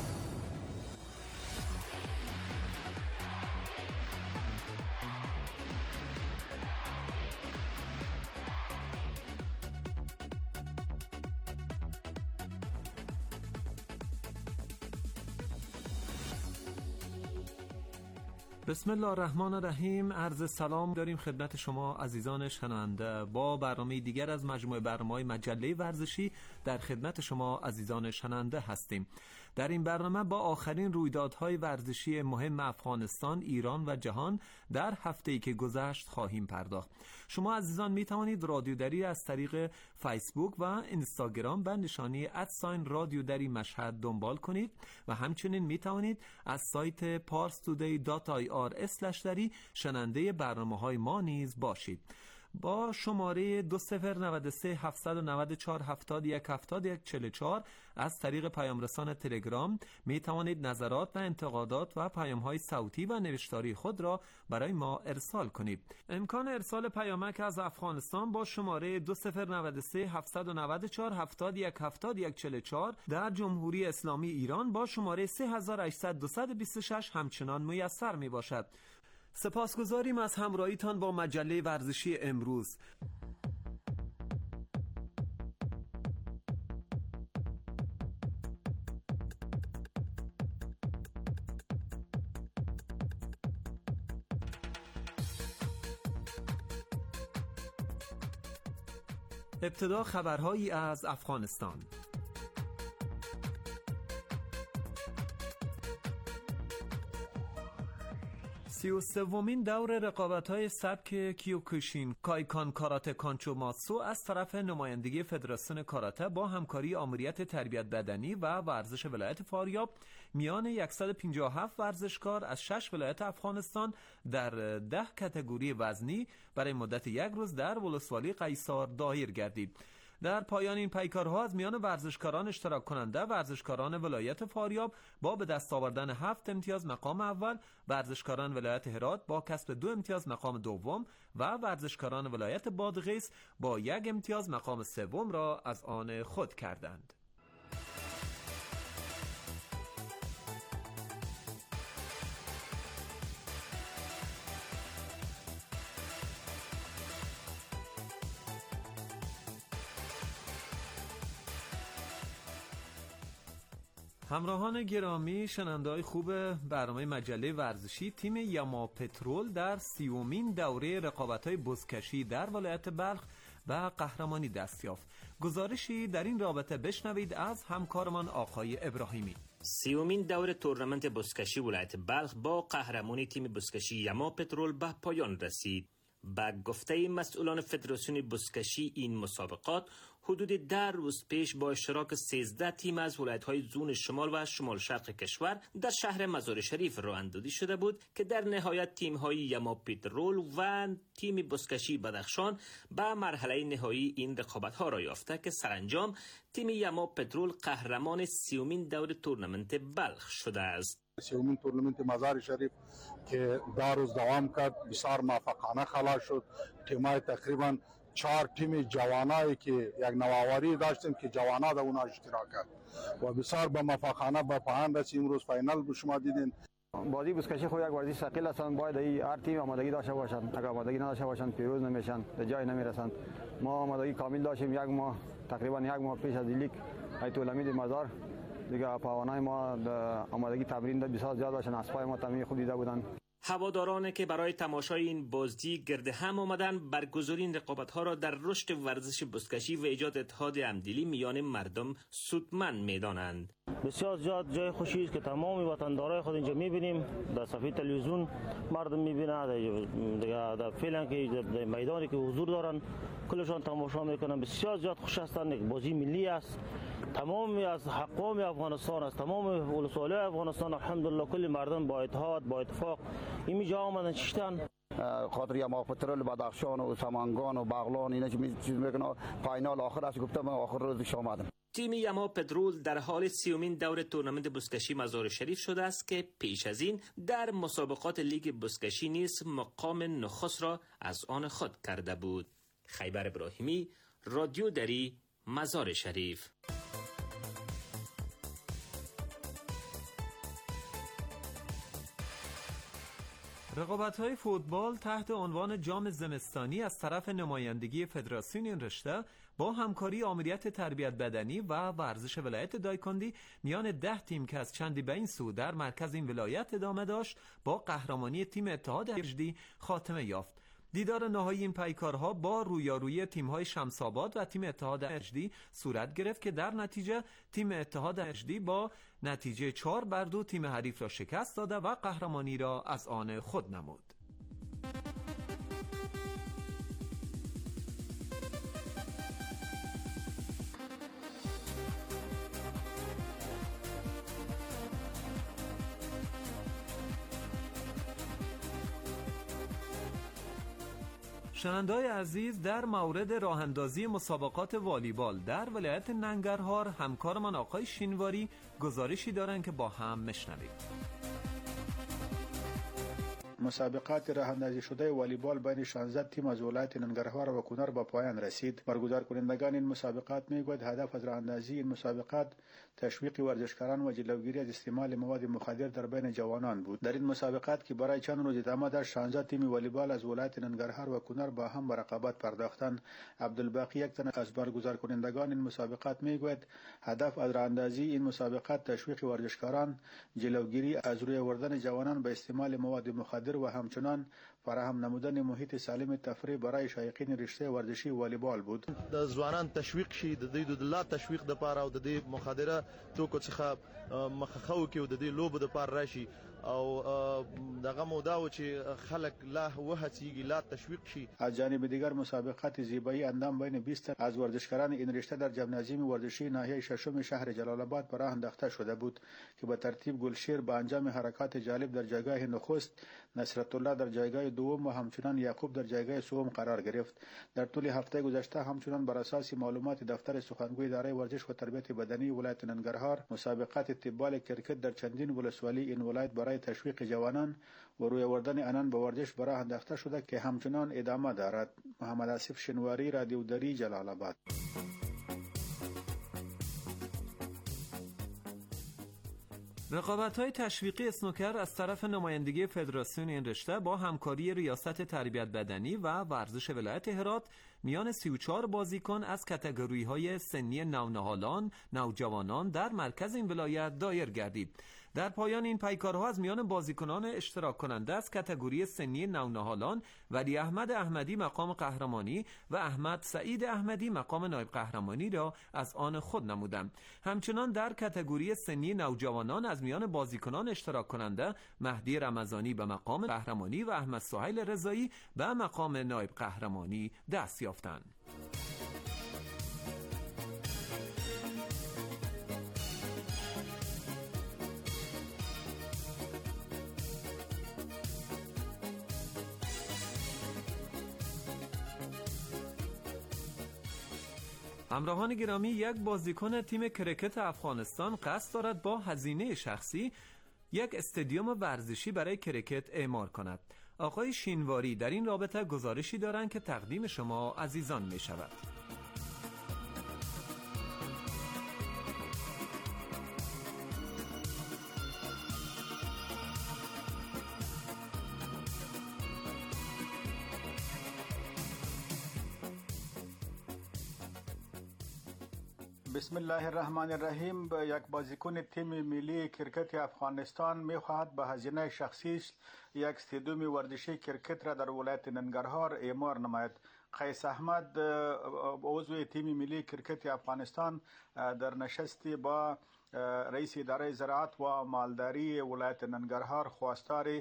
بسم الله الرحمن الرحیم. عرض سلام داریم خدمت شما عزیزان شنونده. با برنامه دیگر از مجموعه برنامه‌های مجله ورزشی در خدمت شما عزیزان شنونده هستیم. در این برنامه با آخرین رویدادهای ورزشی مهم افغانستان، ایران و جهان در هفته‌ای که گذشت خواهیم پرداخت. شما عزیزان می توانید رادیو دری از طریق فیسبوک و اینستاگرام به نشانی @رادیو دری مشهد دنبال کنید و همچنین می توانید از سایت parstoday.ir/dari شنونده برنامه‌های ما نیز باشید. با شماره 2093 794 71 71 44 از طریق پیام رسان تلگرام می توانید نظرات و انتقادات و پیام‌های صوتی و نوشتاری خود را برای ما ارسال کنید. امکان ارسال پیامک از افغانستان با شماره 2093 794 71 71 44 در جمهوری اسلامی ایران با شماره 3800 226 همچنان میسر می باشد. سپاسگزاریم از همراهیتان با مجله ورزشی امروز. ابتدا خبرهایی از افغانستان. 33مین دور رقابت‌های سبک کیوکوشین کایکان کاراته کانچوماتسو از طرف نمایندگی فدراسیون کاراته با همکاری آموریت تربیت بدنی و ورزش ولایت فاریاب میان 157 ورزشکار از 6 ولایت افغانستان در 10 کاتگوری وزنی برای مدت یک روز در ولسوالی قیصار دایر گردید. در پایان این پیکارها از میان ورزشکاران اشتراک کننده ورزشکاران ولایت فاریاب با به دست آوردن 7 امتیاز مقام اول، ورزشکاران ولایت هرات با کسب 2 امتیاز مقام دوم و ورزشکاران ولایت بادغیس با 1 امتیاز مقام سوم را از آن خود کردند. همراهان گرامی، شنونده‌های خوب برنامه مجله ورزشی، تیم یما پترول در 30مین دوره رقابت‌های بزکشی در ولایت بلخ و قهرمانی دست یافت. گزارشی در این رابطه بشنوید از همکارمان آقای ابراهیمی. 30مین دور تورنمنت بزکشی ولایت بلخ با قهرمانی تیم بزکشی یما پترول به پایان رسید. با گفته مسئولان فدراسیون بزکشی این مسابقات حدود 10 روز پیش با اشتراک 13 تیم از ولایت‌های زون شمال و شمال شرق کشور در شهر مزار شریف راه اندازی شده بود که در نهایت تیم‌های یما پترول و تیم بزکشی بدخشان به مرحله نهایی این رقابت‌ها را یافته که سرانجام تیم یما پترول قهرمان 30مین دور تورنمنت بلخ شده است. 30مین تورنمنت مزار شریف که 10 روز دوام کرد بسیار موفقانه خلاص شد. تیم‌های تقریباً 4 تیم جوانایی که یک نوآوری داشتیم که جوانا در اون اشتراک کرد و بسیار با موفقانه به پایان رسید. امروز فینال به شما دیدین. بازی بسکشی خو یک ورزش ثقیل است، باید هر تیم آمادگی داشته باشند. اگر آمادگی نداشته باشند پیروز نمیشن، به جای نمیرسند. ما آمادگی کامل داشتیم. یک ماه تقریبا یک ماه پیش از لیگ ایت الامید مزار دیگه پاوانای ما آمادگی تمرین بسیار زیاد داشتن. اسبای ما تمرین خوب دیده بودن. هوادارانی که برای تماشای این بازی گرد هم آمدن برگزاری این رقابت‌ها را در رشد ورزش بزکشی و ایجاد اتحاد همدلی میان مردم سودمند می‌دانند. بسیار زیاد جای خوشی است که تمام وطندارای خود اینجا می‌بینیم. در صفحه تلویزیون مردم می‌بینند، در فعلا که در میدانی که حضور دارن کلشان تماشا می‌کنن. بسیار زیاد خوش هستند. یک بازی ملی است. تمام از حقام افغانستان است، تمام ولسوالی افغانستان الحمدلله کل مردم با اتحاد با اتفاق اینجا آمدن چشتن. خاطر یا ما پترول بدخشان و سمنگان و بغلان اینا چیز میکنه. فاینال آخر است گفتم آخر روزش آمدم. تیم یما پترول در حال 30مین دور تورنمنت بزکشی مزار شریف شده است که پیش از این در مسابقات لیگ بزکشی نیز مقام نخست را از آن خود کرده بود. خیبر ابراهیمی، رادیو دری، مزار شریف. رقابت‌های فوتبال تحت عنوان جام زمستانی از طرف نمایندگی فدراسیون این رشته با همکاری آمریت تربیت بدنی و ورزش ولایت دایکندی میان 10 تیم که از چندی به این سو در مرکز این ولایت ادامه داشت با قهرمانی تیم اتحاد اجدی خاتمه یافت. دیدار نهایی این پیکارها با رویارویی تیم‌های شمس‌آباد و تیم اتحاد اجدی صورت گرفت که در نتیجه تیم اتحاد اجدی با نتیجه 4-2 تیم حریف را شکست داده و قهرمانی را از آن خود نمود. شنونده‌های عزیز، در مورد راه اندازی مسابقات والیبال در ولایت ننگرهار همکارمان آقای شینواری گزارشی دارند که با هم میشنویم. مسابقات راه اندازی شده والیبال بین 16 تیم از ولایت ننگرهار و کنر به پایان رسید. برگزار کنندگان این مسابقات میگوید هدف از راه اندازی این مسابقات تشویق ورزشکاران و جلوگیری از استعمال مواد مخدر در بین جوانان بود. در این مسابقات که برای چند روز ادامه داشت 16 تیم والیبال از ولایت ننگرهار و کنر با هم به رقابت پرداختند. عبدالباقی یک تن از برگزار کنندگان این مسابقات میگوید هدف از راه اندازی این مسابقات تشویق ورزشکاران، جلوگیری از روی آوردن جوانان به استعمال مواد مخدر و همچنان فراهم نمودن محیط سالم تفریح برای شایقین رشته ورزشی والیبال بود. د ځوانان تشویق شي، د دې د لا تشویق د پاره او د دې مخدره توکو څخه مخخو کې او د دې لوب د پاره راشي او دغه مودا و چې خلک لا وهڅیږي لا تشویق شي. از جانب دیگر مسابقات زیبایی اندام بین 20 از ورزشکاران این رشته در جمنازیوم ورزشی ناحیه ششم شهر جلال آباد به راه انداخته شده بود که به ترتیب گلشیر با انجام حرکات جالب در جایگاه نخست، نصرت الله در جایگاه دوم و همچنان یعقوب در جایگاه سوم قرار گرفت. در طول هفته گذشته همچنان بر اساس معلومات دفتر سخنگوی اداره ورزش و تربیت بدنی ولایت ننگرهار مسابقات تیبال کرکت در چندین ولسوالی این ولایت برای تشویق جوانان و روی آوردن آنان به ورزش به راه انداخته شده که همچنان ادامه دارد. محمد آصف شنواری، رادیو دری، جلال آباد. رقابت‌های تشویقی اسنوکر از طرف نمایندگی فدراسیون این رشته با همکاری ریاست تربیت بدنی و ورزش ولایت هرات میان 34 بازیکن از کاتگوری‌های سنی نونهالان، نوجوانان در مرکز این ولایت دایر گردید. در پایان این پیکارها از میان بازیکنان اشتراک کننده از کاتگوری سنی نونهالان ولی احمد احمدی مقام قهرمانی و احمد سعید احمدی مقام نایب قهرمانی را از آن خود نمودند. همچنان در کاتگوری سنی نوجوانان از میان بازیکنان اشتراک کننده مهدی رمضانی به مقام قهرمانی و احمد سهیل رضایی به مقام نایب قهرمانی دست یافتند. همراهان گرامی، یک بازیکن تیم کرکت افغانستان قصد دارد با هزینه شخصی یک استادیوم ورزشی برای کرکت اعمار کند. آقای شینواری در این رابطه گزارشی دارند که تقدیم شما عزیزان می شود. بسم الله الرحمن الرحیم. یک بازیکن تیم ملی کرکت افغانستان می‌خواهد به هزینه شخصی یک استادیوم ورزشی کرکت را در ولایت ننگرهار اعمار نماید. قیس احمد عضو تیم ملی کرکت افغانستان در نشستی با رئیس اداره زراعت و مالداری ولایت ننگرهار خواستار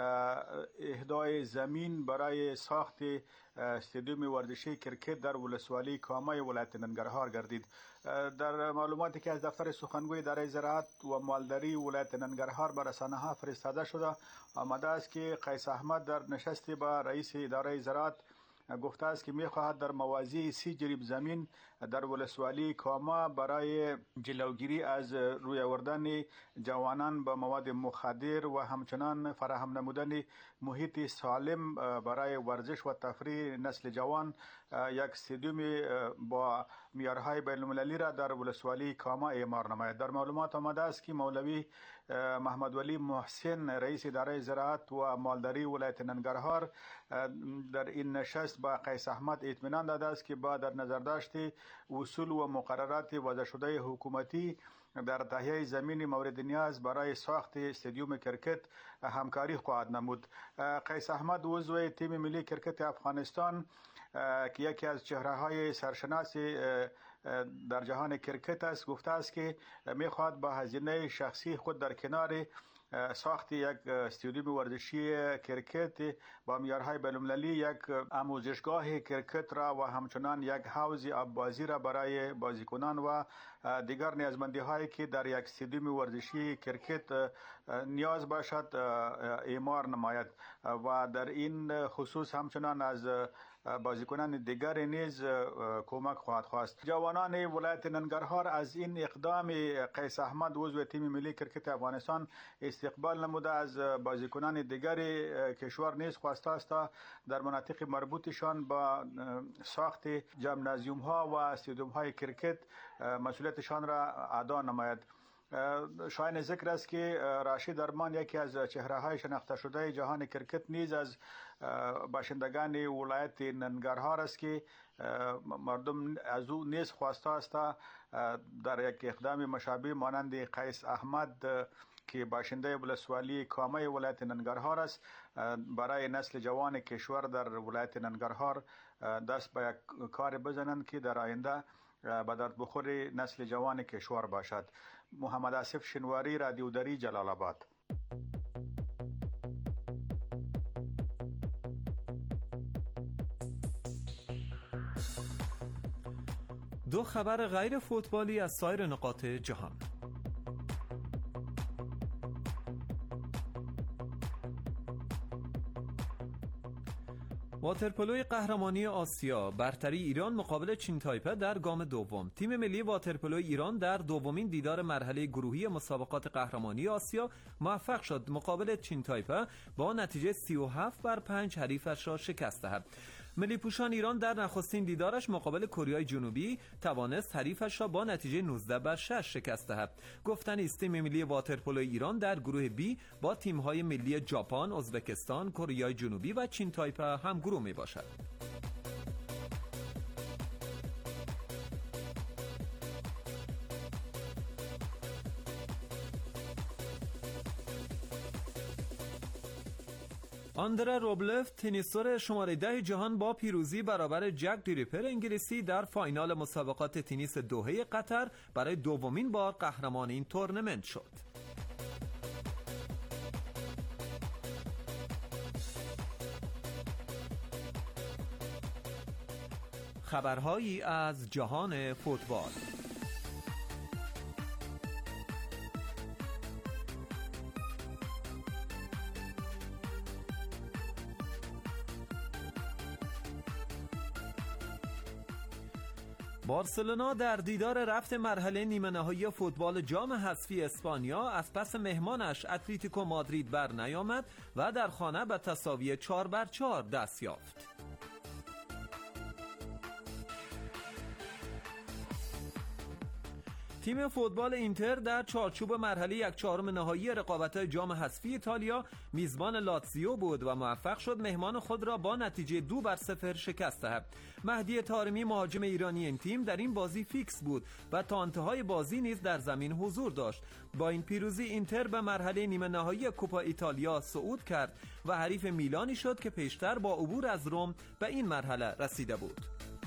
اهدای زمین برای ساخت استادیوم ورزشی کرکت در ولسوالی کامه ولایت ننگرهار گردید. در معلوماتی که از دفتر سخنگوی اداره زراعت و مالداری ولایت ننگرهار به رسانه‌ها فرستاده شده آمده است که قیس احمد در نشستی با رئیس اداره زراعت گفته است که می‌خواهد در موازی 30 جریب زمین در ولسوالی کاما برای جلوگیری از روی آوردن جوانان به مواد مخدر و همچنان فراهم نمودن محیط سالم برای ورزش و تفریح نسل جوان یک استادیوم با معیارهای بین‌المللی را در ولسوالی کاما اعمار نماید. در معلومات آمده است که مولوی محمد ولی محسن رئیس اداره زراعت و مالداری ولایت ننگرهار در این نشست با قیس احمد اطمینان داده است که با در نظر داشت اصول و مقررات وضع شده حکومتی در تهیه زمین مورد نیاز برای ساخت استادیوم کرکت همکاری خواهد نمود. قیس احمد عضو تیم ملی کرکت افغانستان که یکی از چهره‌های سرشناس در جهان کرکت است گفته است که می‌خواهد با هزینه شخصی خود در کنار ساخت یک استادیوم ورزشی کرکت با معیارهای بین‌المللی یک آموزشگاه کرکت را و همچنان یک حوض آببازی را برای بازیکنان و دیگر نیازمندی‌هایی که در یک استادیوم ورزشی کرکت نیاز باشد اعمار نماید و در این خصوص همچنان از بازیکنان دیگر نیز کمک خواهد خواست. جوانان ولایت ننگرهار از این اقدام قیس احمد عضو تیم ملی کرکت افغانستان استقبال نموده از بازیکنان دیگر کشور نیز خواسته است در مناطق مربوطشان با ساخت ژیمنازیوم ها و استادیوم های کرکت مسئولیتشان را ادا نماید. شایان ذکر است که راشد ارمان یکی از چهره‌های شناخته شده جهان کرکت نیز از باشندگان ولایت ننگرهار است که مردم از او نیز خواسته است در یک اقدام مشابه مانند قیس احمد که باشنده ولسوالی کامه ولایت ننگرهار است برای نسل جوان کشور در ولایت ننگرهار دست به یک کار بزنند که در آینده به درد بخور نسل جوان کشور باشد. محمد آصف شینواری، رادیو دری، جلال آباد. دو خبر غیر فوتبالی از سایر نقاط جهان. واترپولوی قهرمانی آسیا، برتری ایران مقابل چین تایپه در گام دوم. تیم ملی واترپولوی ایران در دومین دیدار مرحله گروهی مسابقات قهرمانی آسیا موفق شد مقابل چین تایپه با نتیجه 37-5 حریفش را شکست دهد. ملی پوشان ایران در نخستین دیدارش مقابل کره جنوبی توانست حریفش را با نتیجه 19-6 شکست دهد. گفتنی است تیم ملی واترپولو ایران در گروه بی با تیم‌های ملی ژاپن، ازبکستان، کره جنوبی و چین تایپه هم گروه میباشد. آندره روبلف، تنیسور شماره 10 جهان، با پیروزی برابر جک دریپر انگلیسی در فاینال مسابقات تنیس دوحه قطر برای دومین بار قهرمان این تورنمنت شد. خبرهایی از جهان فوتبال. بارسلونا در دیدار رفت مرحله نیمه نهایی فوتبال جام حذفی اسپانیا از پس مهمانش اتلتیکو مادرید بر نیامد و در خانه به تساوی 4-4 دست یافت. تیم فوتبال اینتر در چارچوب مرحله 1/4 نهایی رقابت‌های جام حذفی ایتالیا میزبان لاتزیو بود و موفق شد مهمان خود را با نتیجه 2-0 شکست دهد. مهدی طارمی مهاجم ایرانی این تیم در این بازی فیکس بود و تا انتهای بازی نیز در زمین حضور داشت. با این پیروزی اینتر به مرحله نیمه نهایی کوپا ایتالیا صعود کرد و حریف میلانی شد که پیشتر با عبور از روم به این مرحله رسیده بود.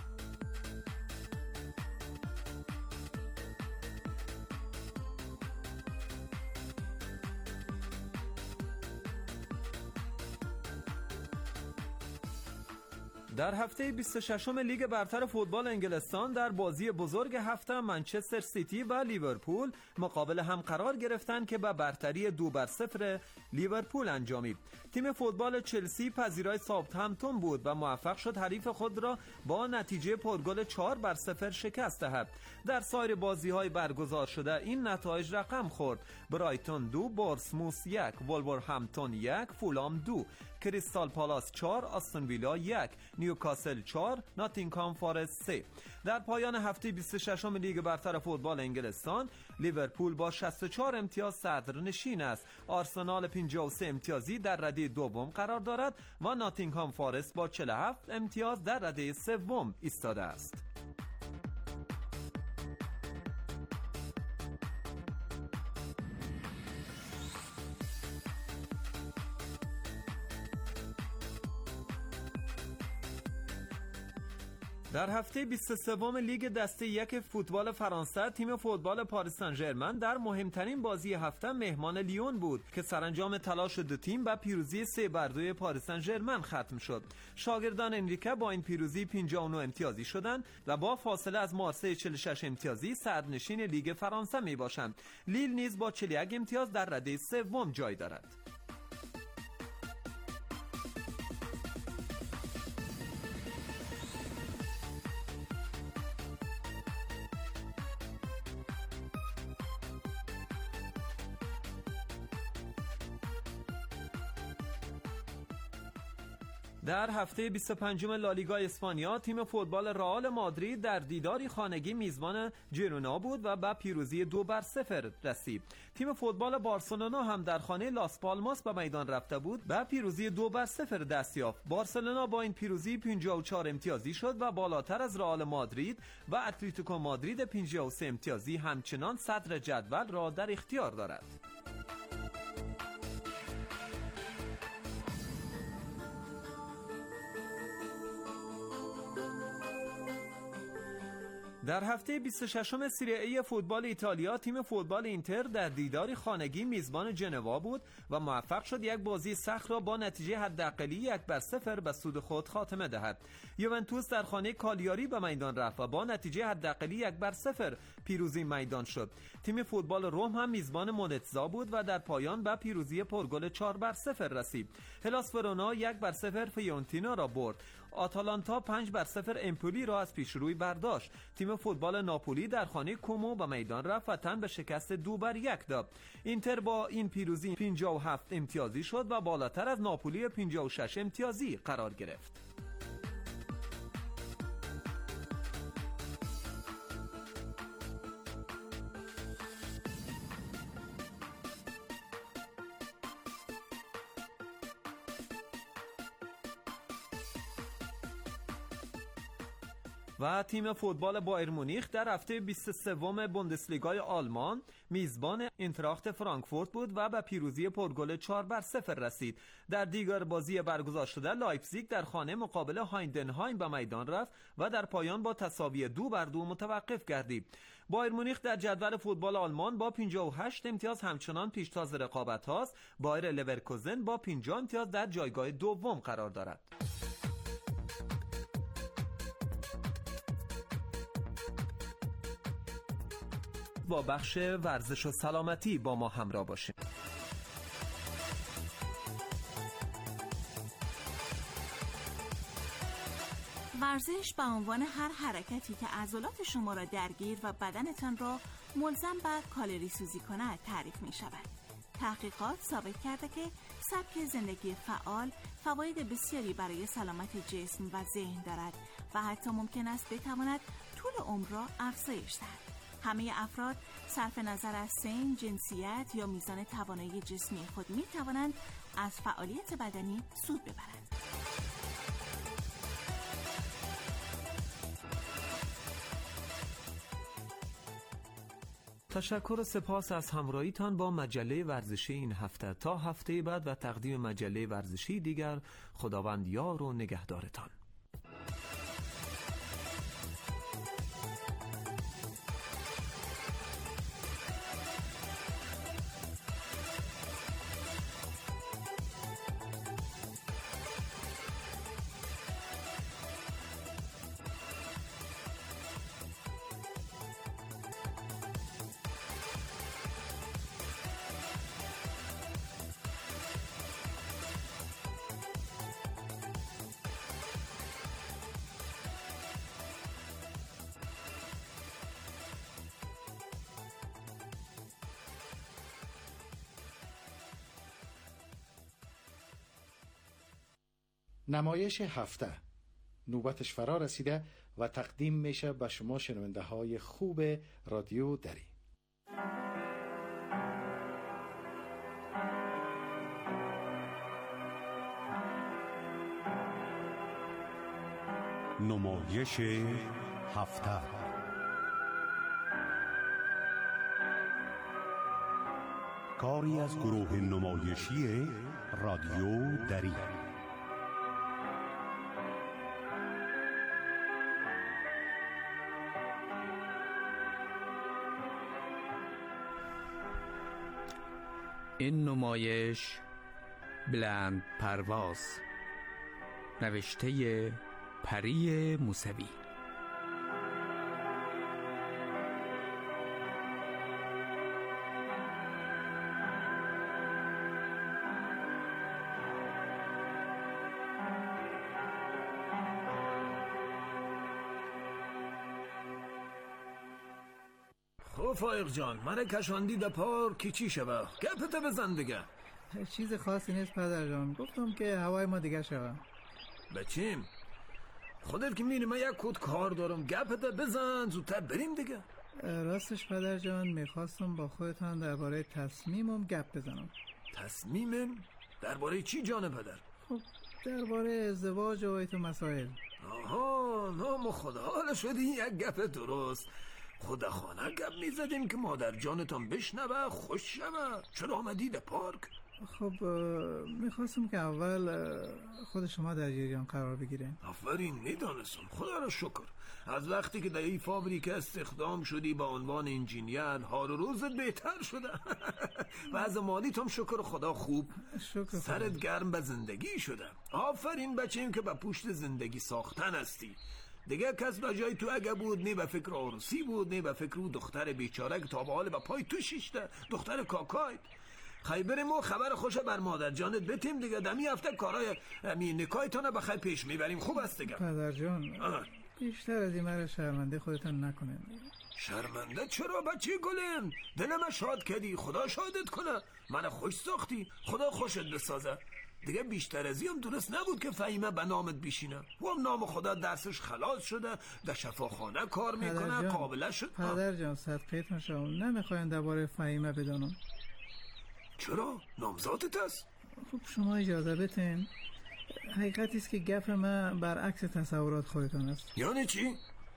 در هفته 26 لیگ برتر فوتبال انگلستان در بازی بزرگ هفته منچستر سیتی و لیورپول مقابل هم قرار گرفتند که به برتری 2-0 لیورپول انجامید. تیم فوتبال چلسی پذیرای ساوثهمپتون بود و موفق شد حریف خود را با نتیجه پرگل 4-0 شکست دهد. در سایر بازی‌های برگزار شده این نتایج رقم خورد: برایتون 2، بورنموث 1، وولورهمپتون 1، فولام 2، کریستال پالاس 4، آستون ویلا 1، نیوکاسل 4، ناتینگهام فارست 3. در پایان هفته 26 لیگ برتر فوتبال انگلستان لیورپول با 64 امتیاز صدرنشین است. آرسنال 53 امتیازی در رده دوم قرار دارد و ناتینگهام فارست با 47 امتیاز در رده سوم ایستاده است. در هفته 23 لیگ دسته یک فوتبال فرانسه تیم فوتبال پاریس سن ژرمن در مهمترین بازی هفته مهمان لیون بود که سرانجام تلاش دو تیم با پیروزی 3-2 پاریس سن ژرمن ختم شد. شاگردان انریکه با این پیروزی 59 امتیازی شدند و با فاصله از مارسی 46 امتیازی صدرنشین لیگ فرانسه می باشند. لیل نیز با 41 امتیاز در رده سوم جای دارد. در هفته 25 لالیگا اسپانیا تیم فوتبال رئال مادرید در دیداری خانگی میزبان ژیرونا بود و به پیروزی 2-0 رسید. تیم فوتبال بارسلونا هم در خانه لاس پالماس به میدان رفته بود به پیروزی 2-0 دست یافت. بارسلونا با این پیروزی 54 امتیازی شد و بالاتر از رئال مادرید و اتلتیکو مادرید 53 امتیازی همچنان صدر جدول را در اختیار دارد. در هفته 26 سری ای فوتبال ایتالیا تیم فوتبال اینتر در دیداری خانگی میزبان جنوا بود و موفق شد یک بازی سخت را با نتیجه حداقلی 1-0 به سود خود خاتمه دهد. یوونتوس در خانه کالیاری به میدان رفت و با نتیجه حداقلی 1-0 پیروزی میدان شد. تیم فوتبال روم هم میزبان مونتزا بود و در پایان به پیروزی پرگل 4-0 رسید. هلاس ورونا 1-0 فیورنتینا را برد. آتالانتا 5-0 امپولی را از پیشروی برداشت. تیم فوتبال ناپولی در خانه کومو به میدان رفت و تن به شکست 2-1 داد. اینتر با این پیروزی 57 امتیازی شد و بالاتر از ناپولی 56 امتیازی قرار گرفت. و تیم فوتبال بایر مونیخ در هفته 23 بوندسلیگای آلمان میزبان اینتراخت فرانکفورت بود و به پیروزی پرگل 4-0 رسید. در دیگر بازی برگزار شده لایپزیگ در خانه مقابل هایدنهایم به میدان رفت و در پایان با تساوی 2-2 متوقف گردید. بایر مونیخ در جدول فوتبال آلمان با 58 امتیاز همچنان پیشتاز رقابت هاست. بایر لورکوزن با 50 امتیاز در جایگاه دوم قرار دارد. با بخش ورزش و سلامتی با ما همراه باشید. ورزش به عنوان هر حرکتی که عضلات شما را درگیر و بدنتان را ملزم به کالری سوزی کند تعریف می شود. تحقیقات ثابت کرده که سبک زندگی فعال فواید بسیاری برای سلامت جسم و ذهن دارد و حتی ممکن است بتواند طول عمر را افزایش دهد. همه افراد صرف نظر از سن، جنسیت یا میزان توانایی جسمی خود می توانند از فعالیت بدنی سود ببرند. تشکر و سپاس از همراهیتان با مجله ورزشی این هفته. تا هفته بعد و تقدیم مجله ورزشی دیگر، خداوند یار و نگهدارتان. نمایش هفته نوبتش فرا رسیده و تقدیم میشه به شما شنونده های خوب رادیو دری. نمایش هفته. کاری از گروه نمایشی رادیو دری. این نمایش بلند پرواز، نوشته پری موسوی. فایق جان، من کشاندی در پارک چی شوه؟ گپت بزن دیگه. چیز خاصی نیست پدر جان، گفتم که هوای ما دیگه شوه. بچیم خودت که میری، من یک کود کار دارم، گپت بزن زودتر بریم دیگه. راستش پدر جان میخواستم با خودتان درباره تصمیمم گپ بزنم. تصمیمم؟ درباره چی جان پدر؟ خب درباره ازدواج و ایتو مسائل. آها، نام خدا حالا شدی یک گپ درست. خدا خانه گپ میزدیم که مادر جانتان بشنوه خوش شوه. چرا آمدی در پارک؟ خب میخواستم که اول خود شما در جریان قرار بگیرین. آفرین، میدانستم. خدا را شکر از وقتی که در این فابریکه استخدام شدی با عنوان انجینیر، حال و روزت بهتر شده. و از مالیت هم شکر خدا خوب. شکر سرت گرم به زندگی شده. آفرین بچه‌ام که به پشت زندگی ساختن هستی. دیگه کس به جای تو اگه بود نه به فکر عروسی بود، نه به فکر او دختر بیچاره که تا به حال به پای تو شیشته، دختر کاکایت. خیلی بریم و خبر خوش بر مادر جانت بتیم دیگه. دمی هفته کارای نکایتانه بخیر پیش میبریم. خوب است دیگه پدر جان. بیشتر از این مرا شرمنده خودتان نکنین. شرمنده چرا بچه گلم؟ دلم شاد کردی، خدا شادت کنه. من خوش ساختی، خدا خوشت بسازه. دیگه بیشتر از هم درست نبود که فهیمه به نامت بیشینه. و هم نام خدا درسش خلاص شده، در شفاخانه کار میکنه، قابله شد. پدر جان صدقیتون شما نمیخواین درباره فهیمه بدانم. چرا؟ نامزادت است؟ خب شما اجازه بتین. حقیقتی است که گپ من برعکس تصورات خودتان است. یعنی چی؟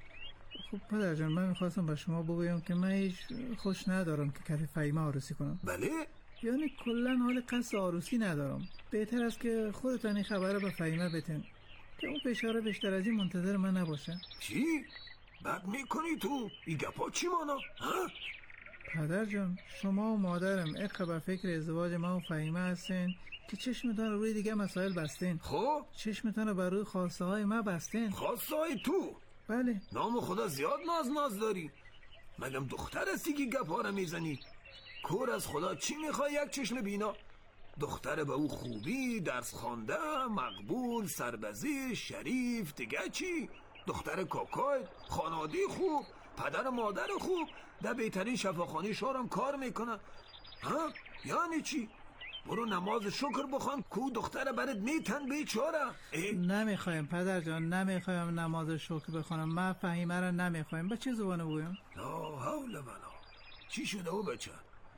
خب پدر جان من میخواستم به شما بگویم که من هیچ خوش ندارم که کت فهیمه عروسی کنم. بله؟ یعنی کلا حال قصد عروسی ندارم. بهتر است که خودتان این خبر به فهیمه بتین که اون بشاره بیشتر از این منتظر من نباشه. چی؟ بد میکنی تو؟ این گپا چی مانا؟ ها؟ پدر جان شما و مادرم اقا به فکر ازدواج ما و فهیمه هستین که چشمتان روی دیگه مسائل بستین. خب؟ چشمتان بر روی خواسته های ما بستین. خواسته های تو؟ بله. نام خدا زیاد ناز داری. مگم دختر هستی که گپا رو میزنی؟ کور از خدا چی میخوای یک چشم بینا؟ دختر به او خوبی، درس خوانده، مقبول، سربزی، شریف، دیگه چی؟ دختر کاکای، خانواده خوب، پدر و مادر خوب، در بهترین شفاخانه شهرم کار میکنه. ها؟ یعنی چی؟ برو نماز شکر بخوان کو دختر برات میتن بیچاره. نمیخوایم پدر جان، نمیخوایم نماز شکر بخونم. من فهیمه رو نمیخوایم. به چه زبانه بگویم؟ لا حول ولا. چی شده او بچه؟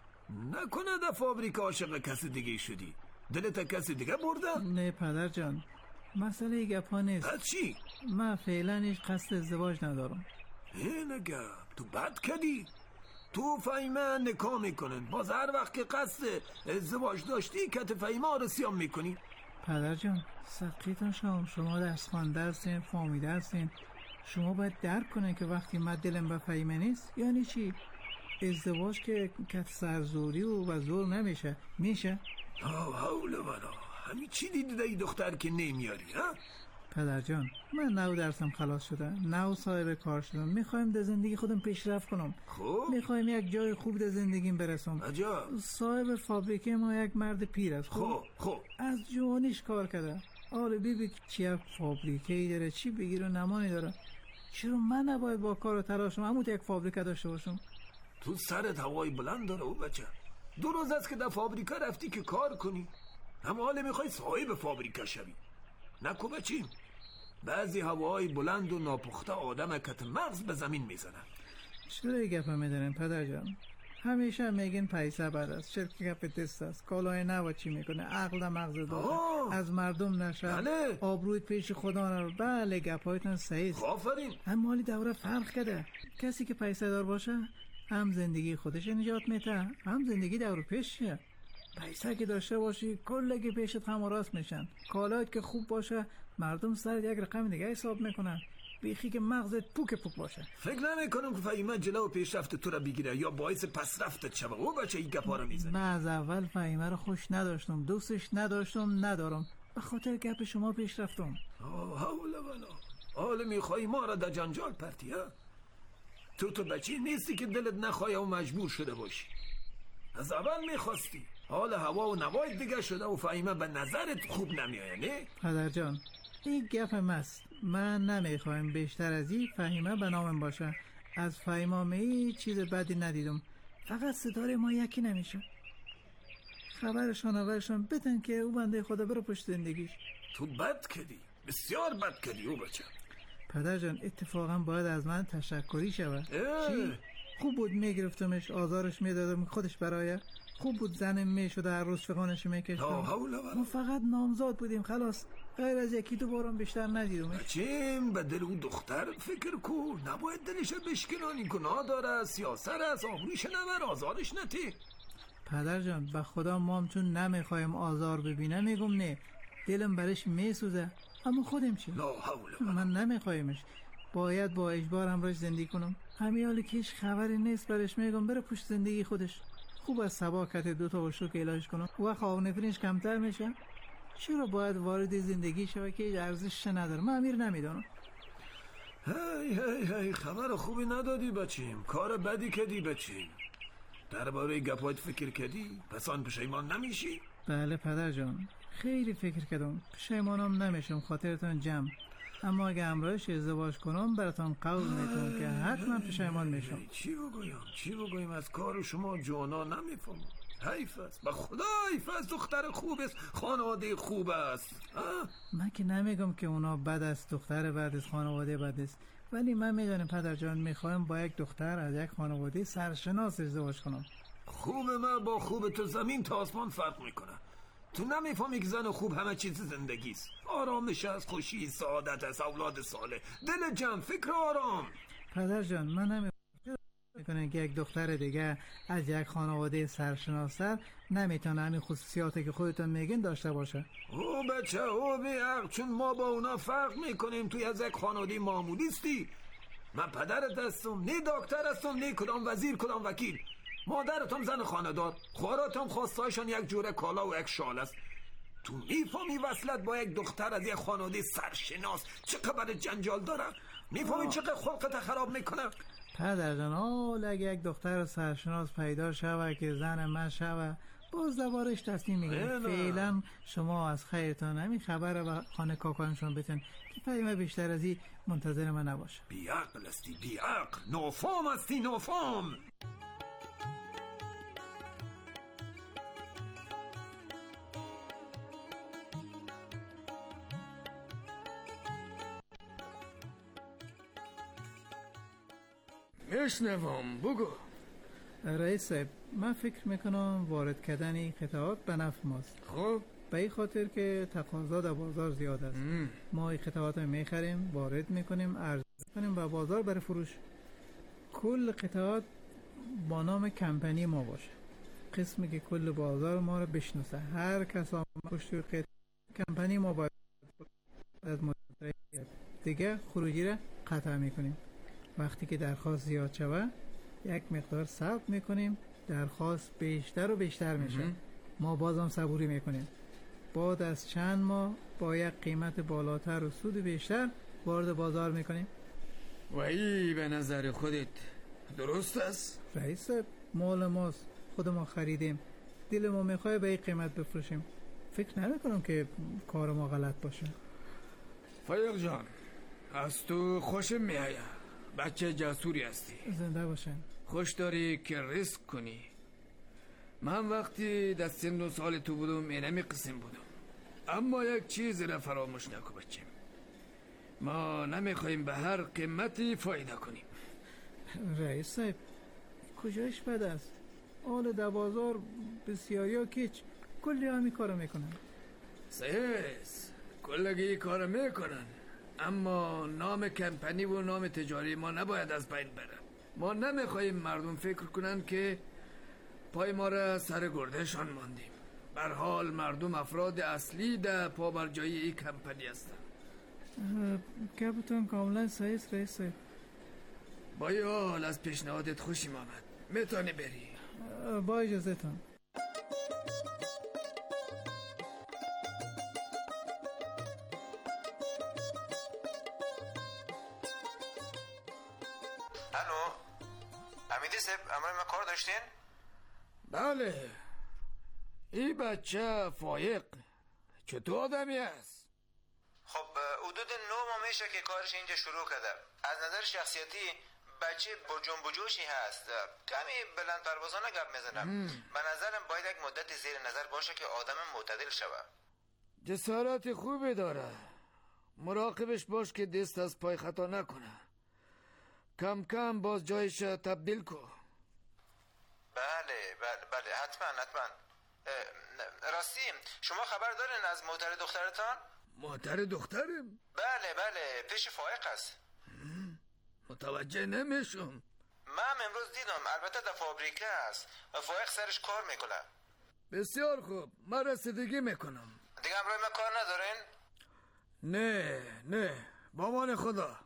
نکنه در فابریکه عاشق کسی دیگه شدی؟ دلت کسی دیگه برده؟ نه پدر جان، مسئله گپا نیست. پس چی؟ من فعلا هیچ قصد ازدواج ندارم. اینه گپ تو بد کدی؟ تو فهیمه نکاح میکنن، باز هر وقت که قصد ازدواج داشتی کت فهیمه رو سیام میکنی. پدر جان سقیتان شما درس خوانده هستین، فهمیده هستین. شما باید درک کنین که وقتی من دلم به فهیمه نیست یعنی چی؟ ازدواج که کت سرزوری و زور نمیشه. میشه؟ حول ولا. همین چی دیدی ای دختر که نمیاری ها؟ پدر جان من نو درسم خلاص شده، نو صاحب کار شدم، میخوایم در زندگی خودم پیشرفت کنم. خب میخوایم یک جای خوب در زندگیم برسم. عجب. صاحب فابریکه ما یک مرد پیر است. خب از جوانیش کار کرده. حالا ببین چی فابریکه ای داره، چی بگیر و نمانی داره. چرا من نباید با کار و تلاشم همون یک فابریکه داشته باشم؟ تو سرت هوای بلند داره او بچه. 2 روز است که در فابریکه رفتی که کار کنی، اما حالا میخوای صاحب فابریکه شوی. نکو بچیم، بعضی هوای بلند و ناپخته آدم کت مغز به زمین میزنن. چرا این گپ میدارین پدر جان؟ همیشه میگین پیسه بد است، شرک گپ دست است، کالای نوا چی میکنه، عقل مغز داره، از مردم نشه. بله. آبرویت پیش خدا نرو. بله گپایتون صحیح است. آفرین. اما حالی دوره فرق کرده. کسی که پیسه دار باشه هم زندگی خودش نجات میده، هم زندگی دور پیشه. پیسه که داشته باشی کلگی پیشت هم راست میشن. کالایت که خوب باشه مردم سر یک رقم دیگه حساب میکنن، بیخی که مغزت پوک باشه. فکر نمیکنم که فهیمه جلو و پیشرفت تو را بگیره یا باعث پسرفتت شوه. او بچه این گپا رو میزنی. من از اول فهیمه رو خوش نداشتم، دوستش نداشتم، ندارم. به خاطر گپ شما پیش رفتم. حول ولا. حالا میخوای ما را در جنجال پرتی ها؟ تو بچه نیستی که دلت نخواه و مجبور شده باشی. از اول میخواستی، حالا هوا و نوای دیگه شده و فهیمه به نظرت خوب نمیایه نه؟ پدر جان این گپ مست. من نمیخوایم بیشتر از این فهیمه به نامم باشه. از فهیمه چیز بدی ندیدم، فقط ستاره ما یکی نمیشه. خبرشان آورشان بدن که او بنده خدا برو پشت زندگیش. تو بد کردی، بسیار بد کردی او بچه. پدر جان اتفاقا باید از من تشکری شود. چی؟ خوب بود میگرفتمش، آزارش میدادم، خودش برای خوب بود زنم میشده، هر روز فقانش میکشتم. ما فقط نامزاد بودیم خلاص، غیر از یکی 2 بارم بیشتر ندیدمش. بچیم به دل اون دختر فکر کو، نباید دلش بشکنانی، گناه داره، سیاست است، آبروش نبر، آزارش نتی. پدر جان به خدا ما هم چون نمیخوایم آزار ببینه میگم نه، دلم برش میسوزه، اما خودم چی؟ لا حول. من نمیخوایمش، باید با اجبار همراهش زندگی کنم. همین حالی که هیچ خبری نیست برش میگم بره پشت زندگی خودش. خوب از سباکت 2 تا وشو که علاج کنم و خواه نفرینش کمتر میشه. چرا باید وارد زندگی شوه که هیچ ارزش نداره؟ من امیر نمیدونم. هی خبر خوبی ندادی بچیم، کار بدی کردی بچیم. درباره گپایت فکر کردی؟ پس آن پشیمان نمیشی؟ بله پدر جان خیلی فکر کردم، پشیمانم نمیشم، خاطرتان جمع. اما اگه همراهش ازدواج کنم براتون قول میکنم که حتما پشیمان میشم. چی بگویم از کار شما جوانا نمیفهمم. حیف است، به خدا حیف است. دختر خوب است، خانواده خوب است. من که نمیگم که اونا بد است، دختر بد است، خانواده بد است، ولی من میدونم پدر جان میخوایم با یک دختر از یک خانواده سرشناس ازدواج کنم. خوب من با خوب تو زمین تا آسمان فرق میکنه. تو نمیفهمی که زن خوب همه چیز زندگی است. آرامش است، خوشی، سعادت است، اولاد صالح، دل جمع، فکر آرام. پدر جان من نمیکنم که یک دختر دیگه از یک خانواده سرشناستر نمیتونه همین خصوصیاتی که خودتون میگین داشته باشه. او بچه او بیعق، چون ما با اونا فرق میکنیم. توی از یک خانواده معمولی استی. من پدرت هستم، نه دکتر هستم، نه کدام وزیر کدام وکیل. مادرتم زن خاندار، خواراتم خواستایشان یک جوره کالا و یک شال است. تو میفهمی وصلت با یک دختر از یک خانواده سرشناس چقدر جنجال داره؟ میفهمی چقدر خلقت خراب میکنه؟ پدر جان حال اگه یک دختر سرشناس پیدا شوه که زن من شوه، باز دوارش تصمیم میگیره. فعلا شما از خیرتان همین خبر و خانه کاکانشون بتن که فهمه بیشتر از این منتظر من نباشه. بیعقل استی، بیعقل، نوفام استی، نوفام. میشنوم، بگو. رئیس صاحب، من فکر میکنم وارد کردن این قطعات به نفع ماست. خب به این خاطر که تقاضا در بازار زیاد است. ما این قطعات رو میخریم، وارد میکنیم، عرضه میکنیم و بازار برای فروش. کل قطعات با نام کمپانی ما باشه، قسمی که کل بازار ما رو بشناسه. هر کس پشت قطعه کمپانی ما باید از دیگه خروجی رو قطع میکنیم. وقتی که درخواست زیاد شود یک مقدار صبر میکنیم، درخواست بیشتر و بیشتر میشه. ما بازم صبوری میکنیم. بعد از چند ماه با یک قیمت بالاتر و سود بیشتر وارد بازار میکنیم. و ای به نظر خودت درست است؟ رئیس، مال ماست، خود ما خریدیم، دل ما میخواه به این قیمت بفروشیم. فکر نمیکنم که کار ما غلط باشه. فایق جان، از تو خوشم میآید. بچه جسوری هستی. زنده باشن. خوش داری که ریسک کنی. من وقتی در سن و سال تو بودم اینمی قسم بودم. اما یک چیز را فراموش نکن بچه، ما نمیخوایم به هر قیمتی فایده کنیم. رئیس صاحب، کجایش بد است؟ آل در بازار بسیاری ها کچ کلی همی کارو میکنن. سیس کلگی کارو میکنن، اما نام کمپانی و نام تجاری ما نباید از بین بره. ما نمیخوایم مردم فکر کنن که پای ما را سر گردهشان ماندیم. بر حال مردم افراد اصلی در پابرجایی این کمپانی هستن. گپتون کاملا صحیح است رئیس. با این حال از پیشنهادت خوشیم آمد. میتونی بری. با اجازهتان. الو امیدی صاحب، امروز ما کار داشتین؟ بله. این بچه فایق چطور آدمی است؟ خب حدود 9 ماه میشه که کارش اینجا شروع کرده. از نظر شخصیتی بچه بجنب و جوشی هست. کمی بلند پروازانه گپ میزنم. به نظرم باید یک مدت زیر نظر باشه که آدم معتدل شوه. جسارت خوبی داره. مراقبش باش که دست از پای خطا نکنه. کم کم باز جایش تبدیل کن. بله حتما. راستی شما خبر دارین از موتر دخترتان؟ موتر دخترم؟ بله پیش فائق است. متوجه نمیشم. من امروز دیدم، البته در فابریکه است. فائق سرش کار میکنه. بسیار خوب، من رسیدگی میکنم. دیگه امروز ما کار ندارین؟ نه با مان خدا.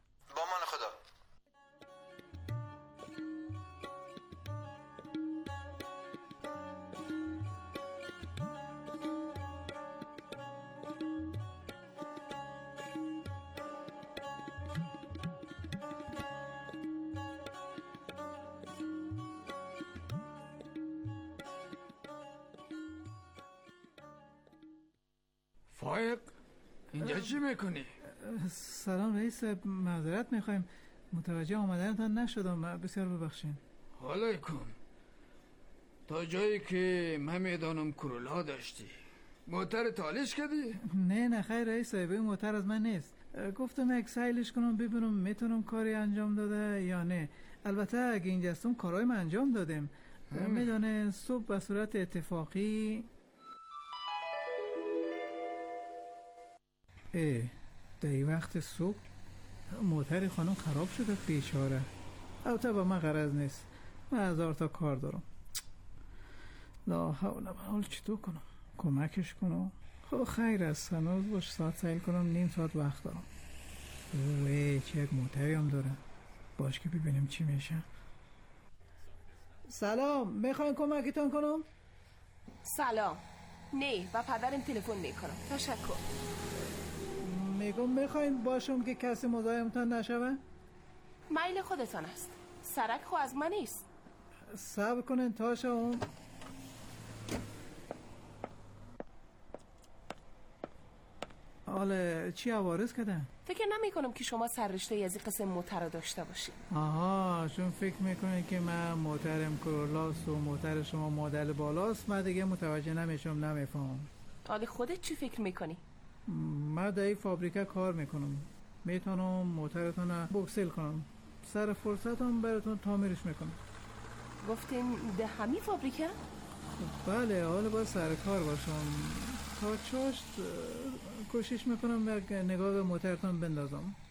فائق، اینجا چی میکنی؟ سلام رئیس، معذرت میخوایم، متوجه آمدنتان نشدم، بسیار ببخشین. حالا کن. تا جایی که من میدانم کرولا داشتی، موتر تالیش کردی؟ نه خیر رئیس، به موتر از من نیست. گفتم یک سیلش کنم ببینم میتونم کاری انجام داده یا نه. البته اگه اینجا هستم کارهای من انجام دادم. میدانه صبح به صورت اتفاقی در این وقت صبح موتر خانم خراب شده بیچاره. البته با من غرض نیست، من 1000 تا کار دارم. لا حول ولا قوة، چطور کنم؟ کمکش کنم؟ خب خیر است، هنوز باش ساعت سیل کنم، نیم ساعت وقت دارم. چه یک موتری هم داره، باش که ببینیم چی میشه. سلام، میخواین کمکتون کنم؟ سلام. نه، و پدرم تلفن میکنم. تشکر. میگم میخواین باشم که کسی مزاحمتان نشوه؟ میل خودتان است، سرک خو از من نیست. صبر کنین تا شما. حالا چی عوارض کردن؟ فکر نمی کنم که شما سررشته از این قسم موتر داشته باشید. آها، چون فکر میکنه که من موترم کرولاس و موتر شما مدل بالاست، من دیگه متوجه نمیشم، نمیفهمم. حالا خودت چی فکر میکنی؟ من در این فابریکه کار میکنم، میتونم موترتون رو بوکسل کنم، سر فرصتم براتون تعمیرش میکنم. گفتین ده همین فابریکه؟ بله، حالا باید سر کار باشم. تا چاشت کوشش میکنم یک نگاه به موترتون بندازم.